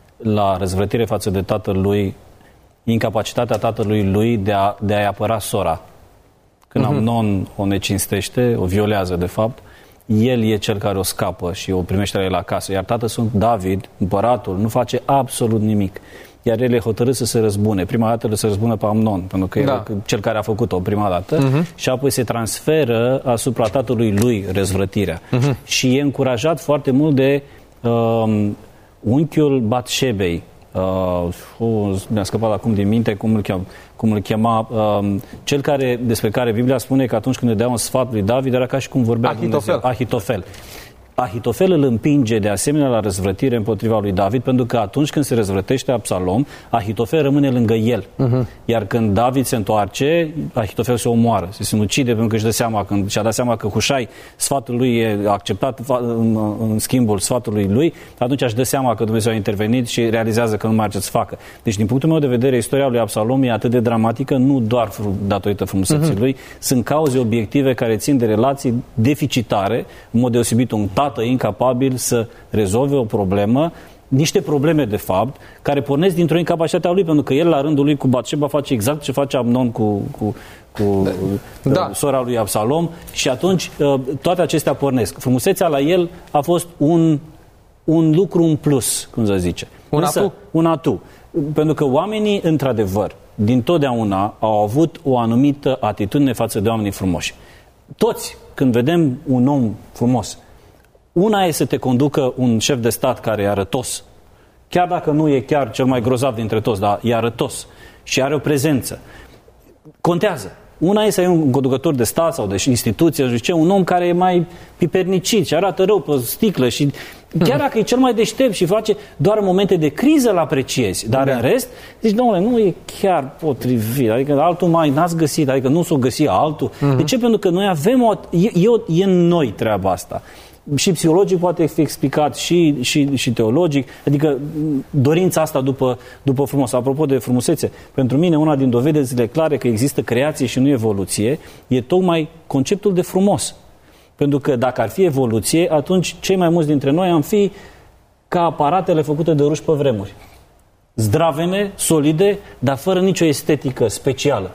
la răzvrătire față de tatăl lui, incapacitatea tatălui lui de, a, de a-i apăra sora. Când uh-huh. Amnon o necinstește, o violează de fapt, el e cel care o scapă și o primește la el acasă. Iar tatăl sunt David, împăratul, nu face absolut nimic. Iar el e hotărât să se răzbune. Prima dată le se răzbună pe Amnon, pentru că da. era cel care a făcut-o prima dată, uh-huh. și apoi se transferă asupra tatălui lui răzvrătirea. Uh-huh. Și e încurajat foarte mult de uh, unchiul Batșebei. Uh, oh, mi-a scăpat acum din minte cum îl chema, cum îl chema uh, cel care, despre care Biblia spune că atunci când îi dea un sfat lui David era ca și cum vorbea Ahitofel. Dumnezeu. Ahitofel. Ahitofel îl împinge de asemenea la răzvrătire împotriva lui David, pentru că atunci când se răzvrătește Absalom, Ahitofel rămâne lângă el. Uh-huh. Iar când David se întoarce, Ahitofel se omoară, se sinucide, pentru că își dă seama, când și-a dat seama că Hușai, sfatul lui e acceptat în, în schimbul sfatului lui, atunci își dă seama că Dumnezeu a intervenit și realizează că nu mai are ce să facă. Deci, din punctul meu de vedere, istoria lui Absalom e atât de dramatică, nu doar datorită frumuseții uh-huh. lui, sunt cauze obiective care țin de relații deficitare, în mod deosebit un tată incapabil să rezolve o problemă, niște probleme de fapt, care pornesc dintr-o incapacitate a lui, pentru că el la rândul lui cu Batșeba face exact ce face Amnon cu, cu, cu da. sora lui Absalom și atunci toate acestea pornesc. Frumusețea la el a fost un, un lucru în plus, cum se zice. Un Însă, atu? Un atu. Pentru că oamenii, într-adevăr, din totdeauna au avut o anumită atitudine față de oamenii frumoși. Toți, când vedem un om frumos, una e să te conducă un șef de stat care e arătos, chiar dacă nu e chiar cel mai grozav dintre toți, dar e arătos și are o prezență. Contează. Una e să ai un conducător de stat sau de instituție, zice, un om care e mai pipernicit și arată rău pe sticlă și chiar dacă e cel mai deștept și face doar în momente de criză îl apreciezi, dar da. în rest, zici, domnule, nu e chiar potrivit, adică altul mai n-ați găsit, adică nu s-o găsi altul. Uh-huh. De ce? Pentru că noi avem o... E, e, e în noi treaba asta. Și psihologic poate fi explicat și, și, și teologic, adică dorința asta după, după frumos. Apropo de frumusețe, pentru mine una din dovedele clare că există creație și nu evoluție e tocmai conceptul de frumos. Pentru că dacă ar fi evoluție, atunci cei mai mulți dintre noi am fi ca aparatele făcute de ruși pe vremuri. Zdravene, solide, dar fără nicio estetică specială.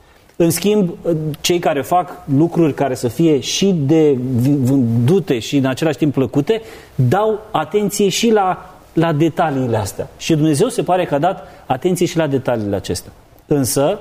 În schimb, cei care fac lucruri care să fie și de vândute și în același timp plăcute, dau atenție și la, la detaliile astea. Și Dumnezeu se pare că a dat atenție și la detaliile acestea. Însă,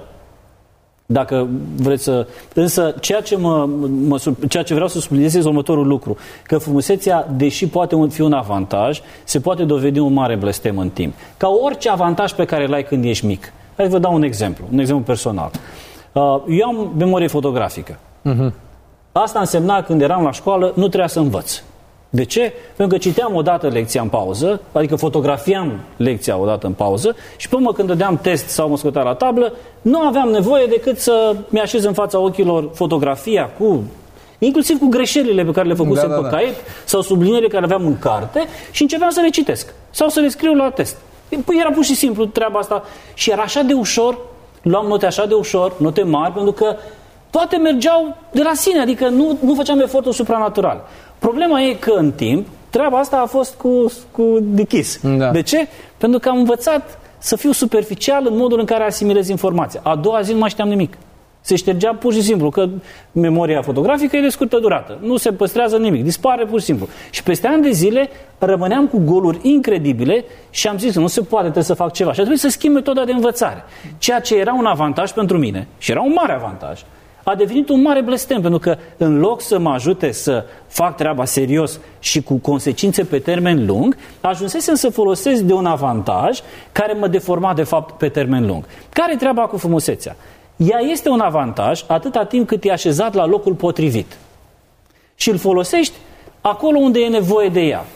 dacă vreți să... Însă, ceea ce, mă, mă, ceea ce vreau să subliniez este următorul lucru. Că frumusețea, deși poate fi un avantaj, se poate dovedi un mare blestem în timp. Ca orice avantaj pe care îl ai când ești mic. Hai să vă dau un exemplu, un exemplu personal. Eu am memorie fotografică. Uh-huh. Asta însemna când eram la școală, nu trebuia să învăț. De ce? Pentru că citeam odată lecția în pauză, adică fotografiam lecția odată în pauză și pe urmă când dădeam test sau mă scotea la tablă, nu aveam nevoie decât să mi-așez în fața ochilor fotografia cu, inclusiv cu greșelile pe care le făcusem da, da, da. pe caiet sau sublinierile care le aveam în carte și începeam să le citesc sau să le scriu la test. Păi era pur și simplu treaba asta și era așa de ușor. Luam note așa de ușor, note mari, pentru că toate mergeau de la sine, adică nu, nu făceam eforturi supranaturale. Problema e că în timp, treaba asta a fost cu, cu dichis. Da. De ce? Pentru că am învățat să fiu superficial în modul în care asimilez informația. A doua zi nu mai știam nimic. Se ștergea pur și simplu, că memoria fotografică e de scurtă durată. Nu se păstrează nimic, dispare pur și simplu. Și peste ani de zile rămâneam cu goluri incredibile și am zis că nu se poate, trebuie să fac ceva. Și a trebuit să schimb metoda de învățare. Ceea ce era un avantaj pentru mine și era un mare avantaj, a devenit un mare blestem, pentru că în loc să mă ajute să fac treaba serios și cu consecințe pe termen lung, ajunsesem să folosesc de un avantaj care mă deforma de fapt pe termen lung. Care e treaba cu frumusețea? Ea este un avantaj atâta timp cât e așezat la locul potrivit. Și îl folosești acolo unde e nevoie de ea.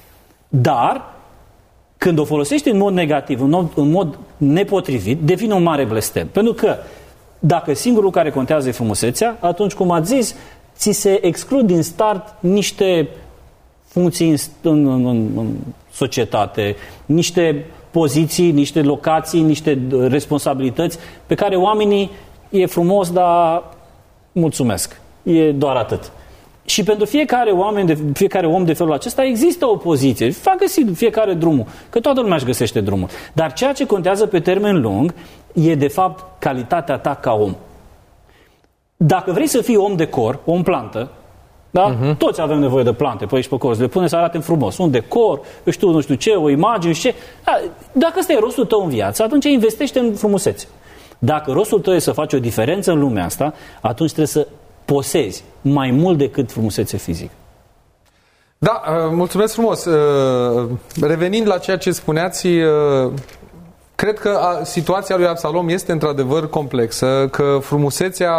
Dar, când o folosești în mod negativ, în mod, în mod nepotrivit, devine un mare blestem. Pentru că, dacă singurul care contează e frumusețea, atunci, cum ați zis, ți se exclud din start niște funcții în, în, în, în societate, niște poziții, niște locații, niște responsabilități pe care oamenii, e frumos, dar mulțumesc. e doar atât. Și pentru fiecare, oameni de, fiecare om de felul acesta există o poziție. Facă fiecare drumul, că toată lumea își găsește drumul. Dar ceea ce contează pe termen lung e de fapt calitatea ta ca om. Dacă vrei să fii om de cor, om plantă, da? Uh-huh. Toți avem nevoie de plante pe aici pe acolo, le pune să arate frumos. Un decor, eu știu, nu știu ce, o imagine și ce. Da, dacă ăsta e rostul tău în viață, atunci investește în frumusețe. Dacă rostul tău e să faci o diferență în lumea asta, atunci trebuie să posezi mai mult decât frumusețe fizică. Da, mulțumesc frumos. Revenind la ceea ce spuneați, cred că situația lui Absalom este într-adevăr complexă, că frumusețea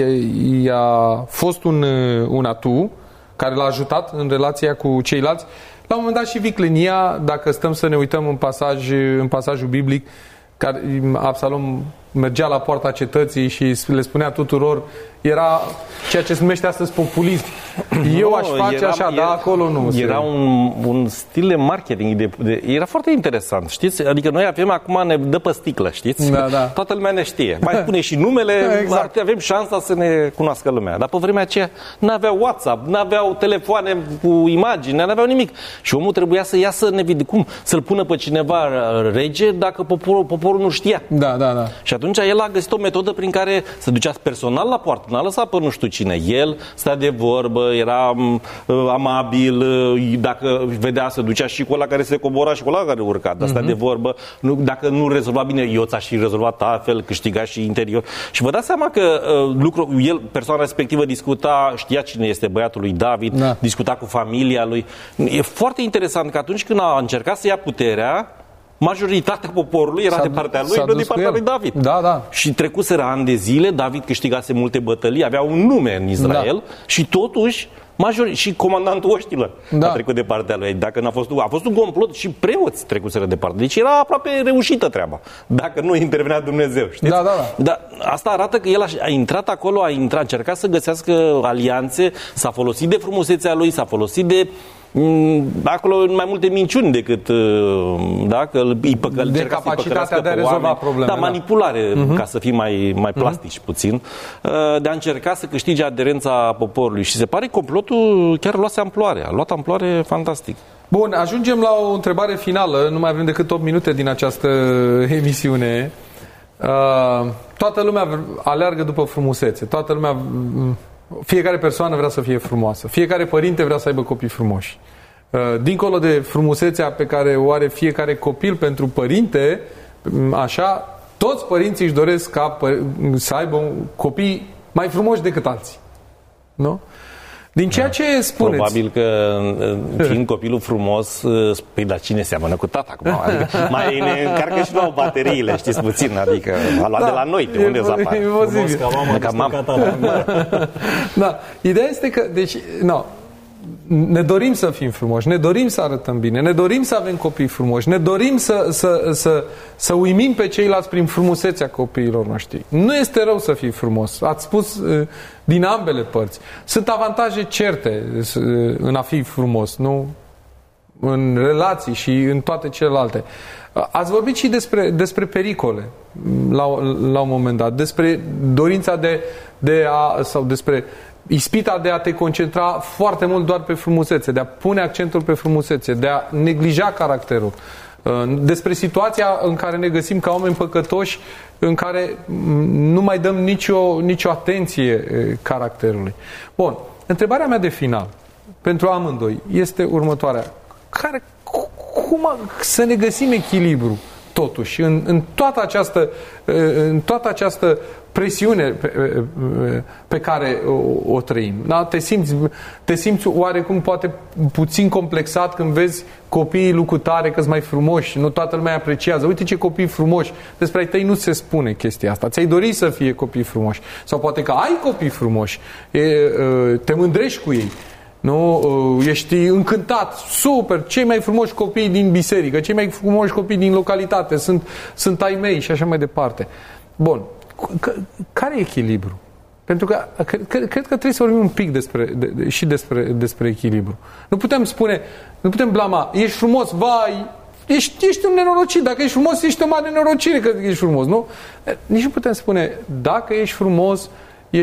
i-a fost un, un atu care l-a ajutat în relația cu ceilalți. La un moment dat și viclenia, dacă stăm să ne uităm în, pasaj, în pasajul biblic, care Absalom mergea la poarta cetății și le spunea tuturor, era ceea ce se numește astăzi populism. Eu aș face era, așa, era, dar acolo nu. Era un, un stil de marketing, de, de, era foarte interesant, știți? Adică noi avem acum, ne dă pe sticlă, știți? Da, da. Toată lumea ne știe. Mai spune și numele, exact. Avem șansa să ne cunoască lumea. Dar pe vremea aceea n-aveau WhatsApp, n-aveau telefoane cu imagini, n-aveau nimic. Și omul trebuia să iasă, nevid, cum? Să-l pună pe cineva rege dacă poporul, poporul nu știa. Da, da, da. Și atunci el a găsit o metodă prin care se ducea personal la poartă, n-a lăsat pe nu știu cine. El stă de vorbă, era uh, amabil, uh, dacă vedea, se ducea și cu ăla care se cobora și cu ăla care urca, dar uh-huh. Stă de vorbă. Nu, dacă nu rezolva bine, eu ți-aș și rezolvat altfel, câștiga și interior. Și vă dați seama că uh, lucru, el, persoana respectivă discuta, știa cine este băiatul lui David, da. Discuta cu familia lui. E foarte interesant că atunci când a încercat să ia puterea, majoritatea poporului era de partea lui, nu de partea lui David. Da, da. Și trecuseră ani de zile, David câștigase multe bătălii, avea un nume în Israel, da. Și totuși major... și comandantul oștilor, da. A trecut de partea lui. Dacă n-a fost, a fost un complot și preoți trecuseră de partea. Deci era aproape reușită treaba. Dacă nu intervenea Dumnezeu, știți? Da, da, da. Dar asta arată că el a, a intrat acolo, a intrat, a încercat să găsească alianțe, s-a folosit de frumusețea lui, s-a folosit de acolo mai multe minciuni decât da, că îi păcă, de capacitatea de a rezolva probleme. Da, manipulare, uh-huh. Ca să fim mai, mai plastici uh-huh. puțin, de a încerca să câștige aderența poporului. Și se pare că complotul chiar luase amploare. A luat amploare fantastic. Bun, ajungem la o întrebare finală. Nu mai avem decât opt minute din această emisiune. Uh, toată lumea aleargă după frumusețe. Toată lumea... Fiecare persoană vrea să fie frumoasă. Fiecare părinte vrea să aibă copii frumoși. Dincolo de frumusețea pe care o are fiecare copil pentru părinte, așa, toți părinții își doresc ca să aibă copii mai frumoși decât alții. Nu? Din ceea ce spuneți... Probabil că, fiind copilul frumos, păi, dar cine seamănă cu tata? Acum? Adică mai ne încarcă și nouă bateriile, știți puțin, adică a luat da, de la noi, de unde zapare? E posibil. Ca mamă, da, ideea este că, deci, no, ne dorim să fim frumoși, ne dorim să arătăm bine, ne dorim să avem copii frumoși, ne dorim să, să, să, să uimim pe ceilalți prin frumusețea copiilor noștri. Nu este rău să fii frumos. Ați spus din ambele părți. Sunt avantaje certe în a fi frumos, nu? În relații și în toate celelalte. Ați vorbit și despre, despre pericole la, la un moment dat, despre dorința de, de a, sau despre ispita de a te concentra foarte mult doar pe frumusețe, de a pune accentul pe frumusețe, de a neglija caracterul. Despre situația în care ne găsim ca oameni păcătoși, în care nu mai dăm nicio, nicio atenție caracterului. Bun, întrebarea mea de final pentru amândoi este următoarea. Care, cum să ne găsim echilibru totuși în, în toată această în toată această presiune pe, pe care o, o trăim. Da? Te simți, te simți oarecum poate puțin complexat când vezi copiii lui cutare că-s mai frumoși, nu toată lumea apreciază. Uite ce copii frumoși. Despre ai tăi nu se spune chestia asta. Ți-ai dori să fie copii frumoși. Sau poate că ai copii frumoși. E, te mândrești cu ei. Nu? Ești încântat, super, cei mai frumoși copii din biserică, cei mai frumoși copii din localitate sunt, sunt ai mei și așa mai departe. Bun. Care e echilibru? Pentru că cred, cred că trebuie să vorbim un pic despre, de, de, și despre, despre echilibru. Nu putem spune, nu putem blama, ești frumos, vai, ești, ești un nenorocit, dacă ești frumos, ești o mare nenorocire că ești frumos, nu? Nici nu putem spune, dacă ești frumos, ești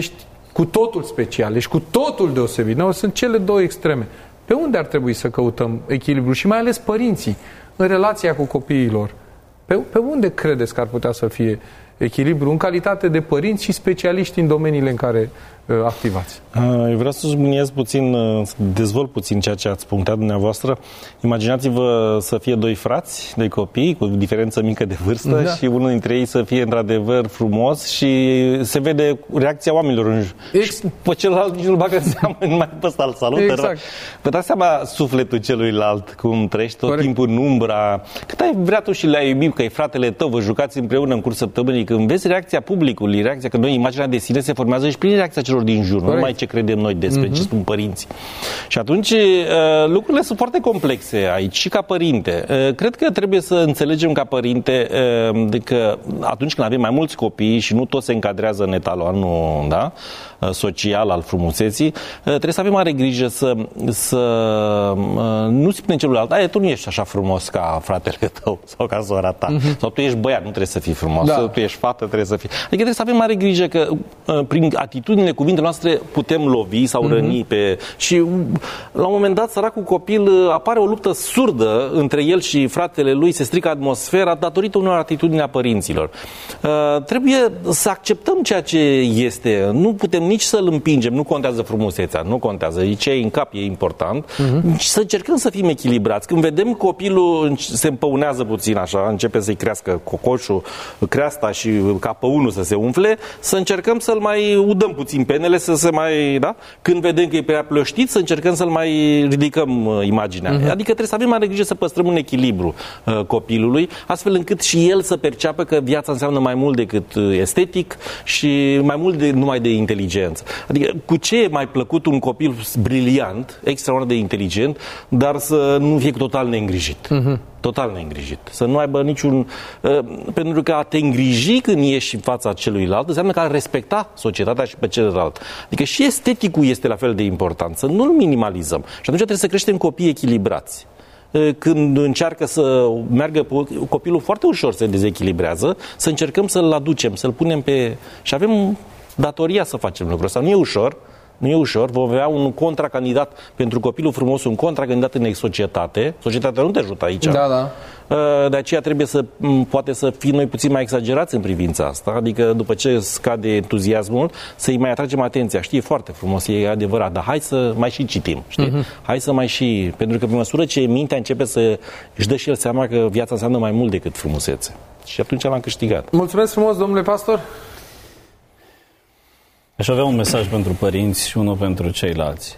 cu totul speciale și cu totul deosebit. No, sunt cele două extreme. Pe unde ar trebui să căutăm echilibru? Și mai ales părinții, în relația cu copiilor. Pe, pe unde credeți că ar putea să fie echilibru în calitate de părinți și specialiști în domeniile în care uh, activați? Eu vreau să subliniez puțin, să dezvolt puțin ceea ce ați punctat dumneavoastră. Imaginați-vă să fie doi frați, doi copii, cu diferență mică de vârstă, da. Și unul dintre ei să fie într-adevăr frumos și se vede reacția oamenilor în jur. Ex- și pe celălalt nici nu-l bagă în seamă, nu mai pe ăsta îl salută. Exact. Vă dați seama sufletul celuilalt, cum trăiești tot Corect. Timpul în umbra. Cât ai vrea tu și le-ai iubit, că e fratele tău, vă jucați împreună în curs săptămânii, când vezi reacția publicului, reacția, că noi imaginea de sine se formează și prin reacția celor din jur, Corect. Nu mai ce credem noi despre uh-huh. ce spun părinții. Și atunci lucrurile sunt foarte complexe aici și ca părinte. Cred că trebuie să înțelegem ca părinte că atunci când avem mai mulți copii și nu toți se încadrează în etalonul, da, social al frumuseții, trebuie să avem mare grijă să, să nu spunem celuilalt, aia, tu nu ești așa frumos ca fratele tău sau ca sora ta. Uh-huh. Sau tu ești băiat, nu trebuie să fii frumos. Da. Sau tu ești fată, trebuie să fii. Adică trebuie să avem mare grijă că prin atitudinile, cuvintele noastre putem lovi sau uh-huh. răni pe... Și la un moment dat, săracul copil, apare o luptă surdă între el și fratele lui, se strică atmosfera datorită unor atitudini a părinților. Uh, trebuie să acceptăm ceea ce este. Nu putem nici să-l împingem, nu contează frumusețea, nu contează. Ce e în cap e important. Uh-huh. Să încercăm să fim echilibrați. Când vedem copilul se împăunează puțin așa, începe să-i crească cocoșul, creasta și capăunul să se umfle, să încercăm să-l mai udăm puțin penele, să se mai, da? Când vedem că e prea plăștit, să încercăm să-l mai ridicăm uh, imaginea. Uh-huh. Adică trebuie să avem mare grijă să păstrăm un echilibru uh, copilului, astfel încât și el să perceapă că viața înseamnă mai mult decât estetic și mai mult de, numai de inteligență. Adică cu ce e mai plăcut un copil briliant, extraordinar de inteligent, dar să nu fie total neîngrijit. Uh-huh. Total neîngrijit. Să nu aibă niciun... Uh, pentru că a te îngriji când ești în fața celuilalt înseamnă că a respecta societatea și pe celălalt. Adică și esteticul este la fel de important. Să nu-l minimalizăm. Și atunci trebuie să creștem copii echilibrați. Când încearcă să meargă, copilul foarte ușor se dezechilibrează, să încercăm să-l aducem, să-l punem pe... Și avem datoria să facem lucrul ăsta. Nu e ușor, nu e ușor, vom avea un contracandidat pentru copilul frumos, un contracandidat în societate. Societatea nu te ajută aici. Da, da. De aceea trebuie să, poate să fim noi puțin mai exagerați în privința asta, adică după ce scade entuziasmul, să-i mai atragem atenția. Știi, e foarte frumos, e adevărat, dar hai să mai și citim, știi? Uh-huh. Hai să mai și... Pentru că pe măsură ce mintea începe să își dă și el seama că viața înseamnă mai mult decât frumusețe. Și atunci l-am câștigat. Mulțumesc frumos, domnule pastor! Aș avea un mesaj pentru părinți și unul pentru ceilalți.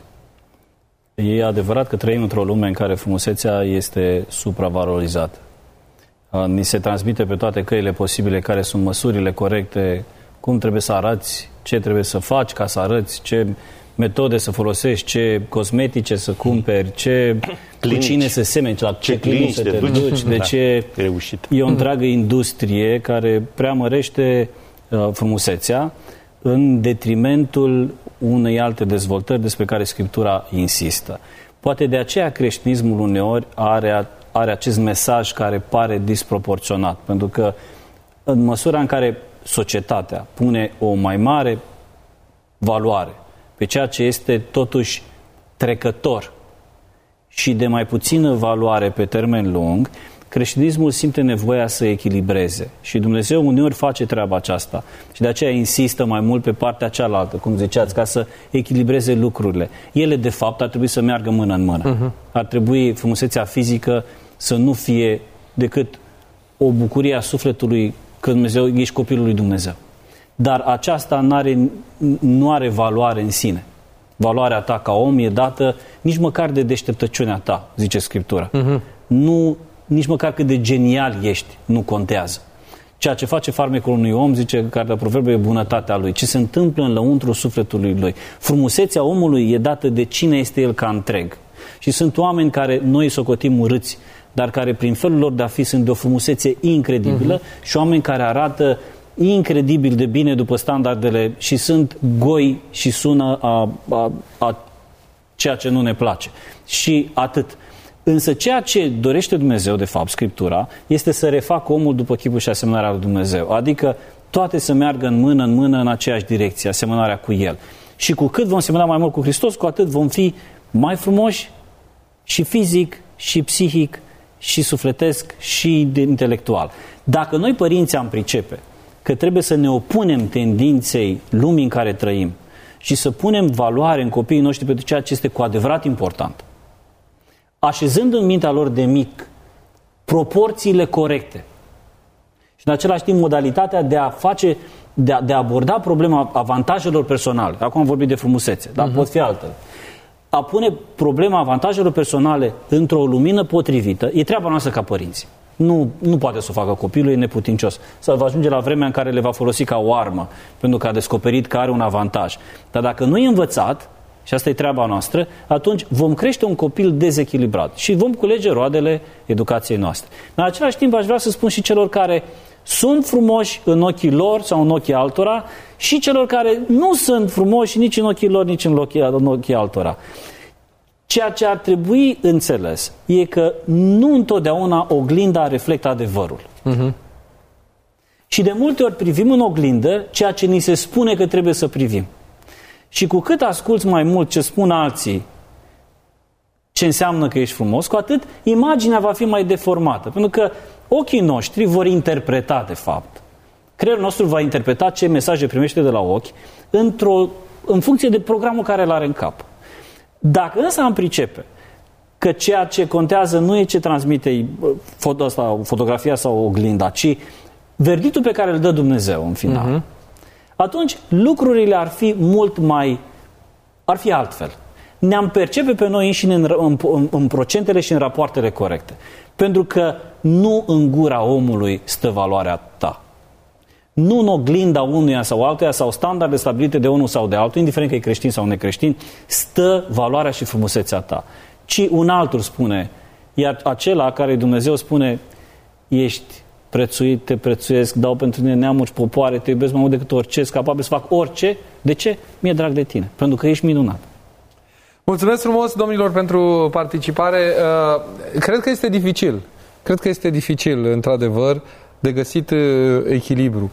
E adevărat că trăim într-o lume în care frumusețea este supravalorizată. Ni se transmite pe toate căile posibile care sunt măsurile corecte, cum trebuie să arăți, ce trebuie să faci ca să arăți, ce metode să folosești, ce cosmetice să cumperi, ce, cu cine să semeni, la ce clinici să te duci, duci de da, ce... Reușit. E o întreagă industrie care preamărește uh, frumusețea în detrimentul unei alte dezvoltări despre care Scriptura insistă. Poate de aceea creștinismul uneori are, are acest mesaj care pare disproporționat, pentru că în măsura în care societatea pune o mai mare valoare pe ceea ce este totuși trecător și de mai puțină valoare pe termen lung, creștinismul simte nevoia să echilibreze. Și Dumnezeu uneori face treaba aceasta. Și de aceea insistă mai mult pe partea cealaltă, cum ziceați, ca să echilibreze lucrurile. Ele, de fapt, ar trebui să meargă mână în mână. Uh-huh. Ar trebui frumusețea fizică să nu fie decât o bucurie a sufletului că Dumnezeu, ești copilul lui Dumnezeu. Dar aceasta n-are, nu are valoare în sine. Valoarea ta ca om e dată nici măcar de deșteptăciunea ta, zice Scriptura. Uh-huh. Nu... Nici măcar cât de genial ești, nu contează. Ceea ce face farmecul unui om, zice Cartea Proverbelor, e bunătatea lui. Ce se întâmplă în lăuntrul sufletului lui. Frumusețea omului e dată de cine este el ca întreg. Și sunt oameni care noi socotim urâți, dar care prin felul lor de a fi sunt de o frumusețe incredibilă uh-huh. și oameni care arată incredibil de bine după standardele și sunt goi și sună a, a, a ceea ce nu ne place. Și atât. Însă ceea ce dorește Dumnezeu, de fapt, Scriptura, este să refacă omul după chipul și asemănarea lui Dumnezeu. Adică toate să meargă în mână în mână în aceeași direcție, asemănarea cu El. Și cu cât vom semăna mai mult cu Hristos, cu atât vom fi mai frumoși și fizic, și psihic, și sufletesc, și intelectual. Dacă noi, părinții, am pricepe că trebuie să ne opunem tendinței lumii în care trăim și să punem valoare în copiii noștri pentru ceea ce este cu adevărat important, așezând în mintea lor de mic proporțiile corecte și în același timp modalitatea de a face, de a, de a aborda problema avantajelor personale. Acum am vorbit de frumusețe, dar uh-huh. pot fi altele. A pune problema avantajelor personale într-o lumină potrivită e treaba noastră ca părinți. Nu, nu poate să o facă copilul, e neputincios. Să va ajunge la vremea în care le va folosi ca o armă, pentru că a descoperit că are un avantaj. Dar dacă nu e învățat, și asta e treaba noastră, atunci vom crește un copil dezechilibrat și vom culege roadele educației noastre. În același timp aș vrea să spun și celor care sunt frumoși în ochii lor sau în ochii altora și celor care nu sunt frumoși nici în ochii lor, nici în ochii, în ochii altora. Ceea ce ar trebui înțeles e că nu întotdeauna oglinda reflectă adevărul. Uh-huh. Și de multe ori privim în oglindă ceea ce ni se spune că trebuie să privim. Și cu cât asculți mai mult ce spun alții, ce înseamnă că ești frumos, cu atât imaginea va fi mai deformată. Pentru că ochii noștri vor interpreta, de fapt. Creierul nostru va interpreta ce mesaje primește de la ochi într-o, în funcție de programul care îl are în cap. Dacă însă am pricepe că ceea ce contează nu e ce transmite foto, asta, fotografia sau oglinda, ci verdictul pe care îl dă Dumnezeu în final, uh-huh. atunci lucrurile ar fi mult mai... ar fi altfel. Ne-am percepe pe noi înșine în, în, în, în procentele și în rapoartele corecte. Pentru că nu în gura omului stă valoarea ta. Nu în oglinda unuia sau altuia sau standarde stabilite de unul sau de altul, indiferent că e creștin sau necreștin, stă valoarea și frumusețea ta. Ci un altul spune, iar acela care Dumnezeu spune, ești prețuit, te prețuiesc, dau pentru tine neamuri și popoare, te iubesc mai mult decât orice, sunt capabil să fac orice. De ce? Mi-e drag de tine. Pentru că ești minunat. Mulțumesc frumos, domnilor, pentru participare. Cred că este dificil. Cred că este dificil, într-adevăr, de găsit echilibru.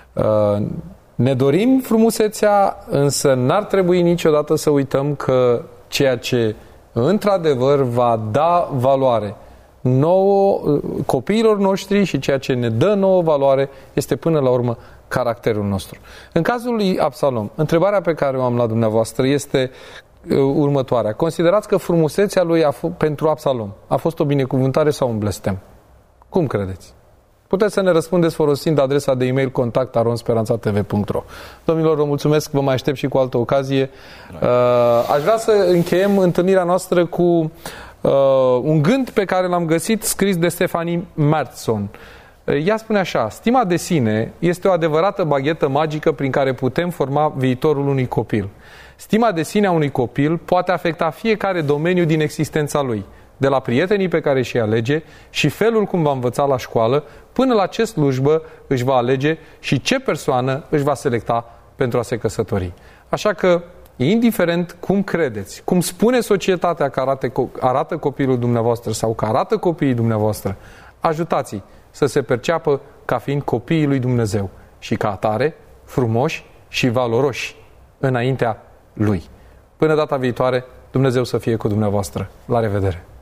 Ne dorim frumusețea, însă n-ar trebui niciodată să uităm că ceea ce într-adevăr va da valoare nouă copiilor noștri și ceea ce ne dă nouă valoare este până la urmă caracterul nostru. În cazul lui Absalom, întrebarea pe care o am la dumneavoastră este următoarea. Considerați că frumusețea lui a f- pentru Absalom a fost o binecuvântare sau un blestem? Cum credeți? Puteți să ne răspundeți folosind adresa de e-mail contact arond speranța t v punct r o. Domnilor, vă mulțumesc, vă mai aștept și cu altă ocazie. Uh, aș vrea să încheiem întâlnirea noastră cu uh, un gând pe care l-am găsit scris de Stephanie Mertson. Ea spune așa: stima de sine este o adevărată baghetă magică prin care putem forma viitorul unui copil. Stima de sine a unui copil poate afecta fiecare domeniu din existența lui, de la prietenii pe care și-i alege și felul cum va învăța la școală, până la ce slujbă își va alege și ce persoană își va selecta pentru a se căsători. Așa că, indiferent cum credeți, cum spune societatea că arată, arată copilul dumneavoastră sau că arată copiii dumneavoastră, ajutați-i să se perceapă ca fiind copiii lui Dumnezeu și ca atare, frumoși și valoroși înaintea Lui. Până data viitoare, Dumnezeu să fie cu dumneavoastră. La revedere!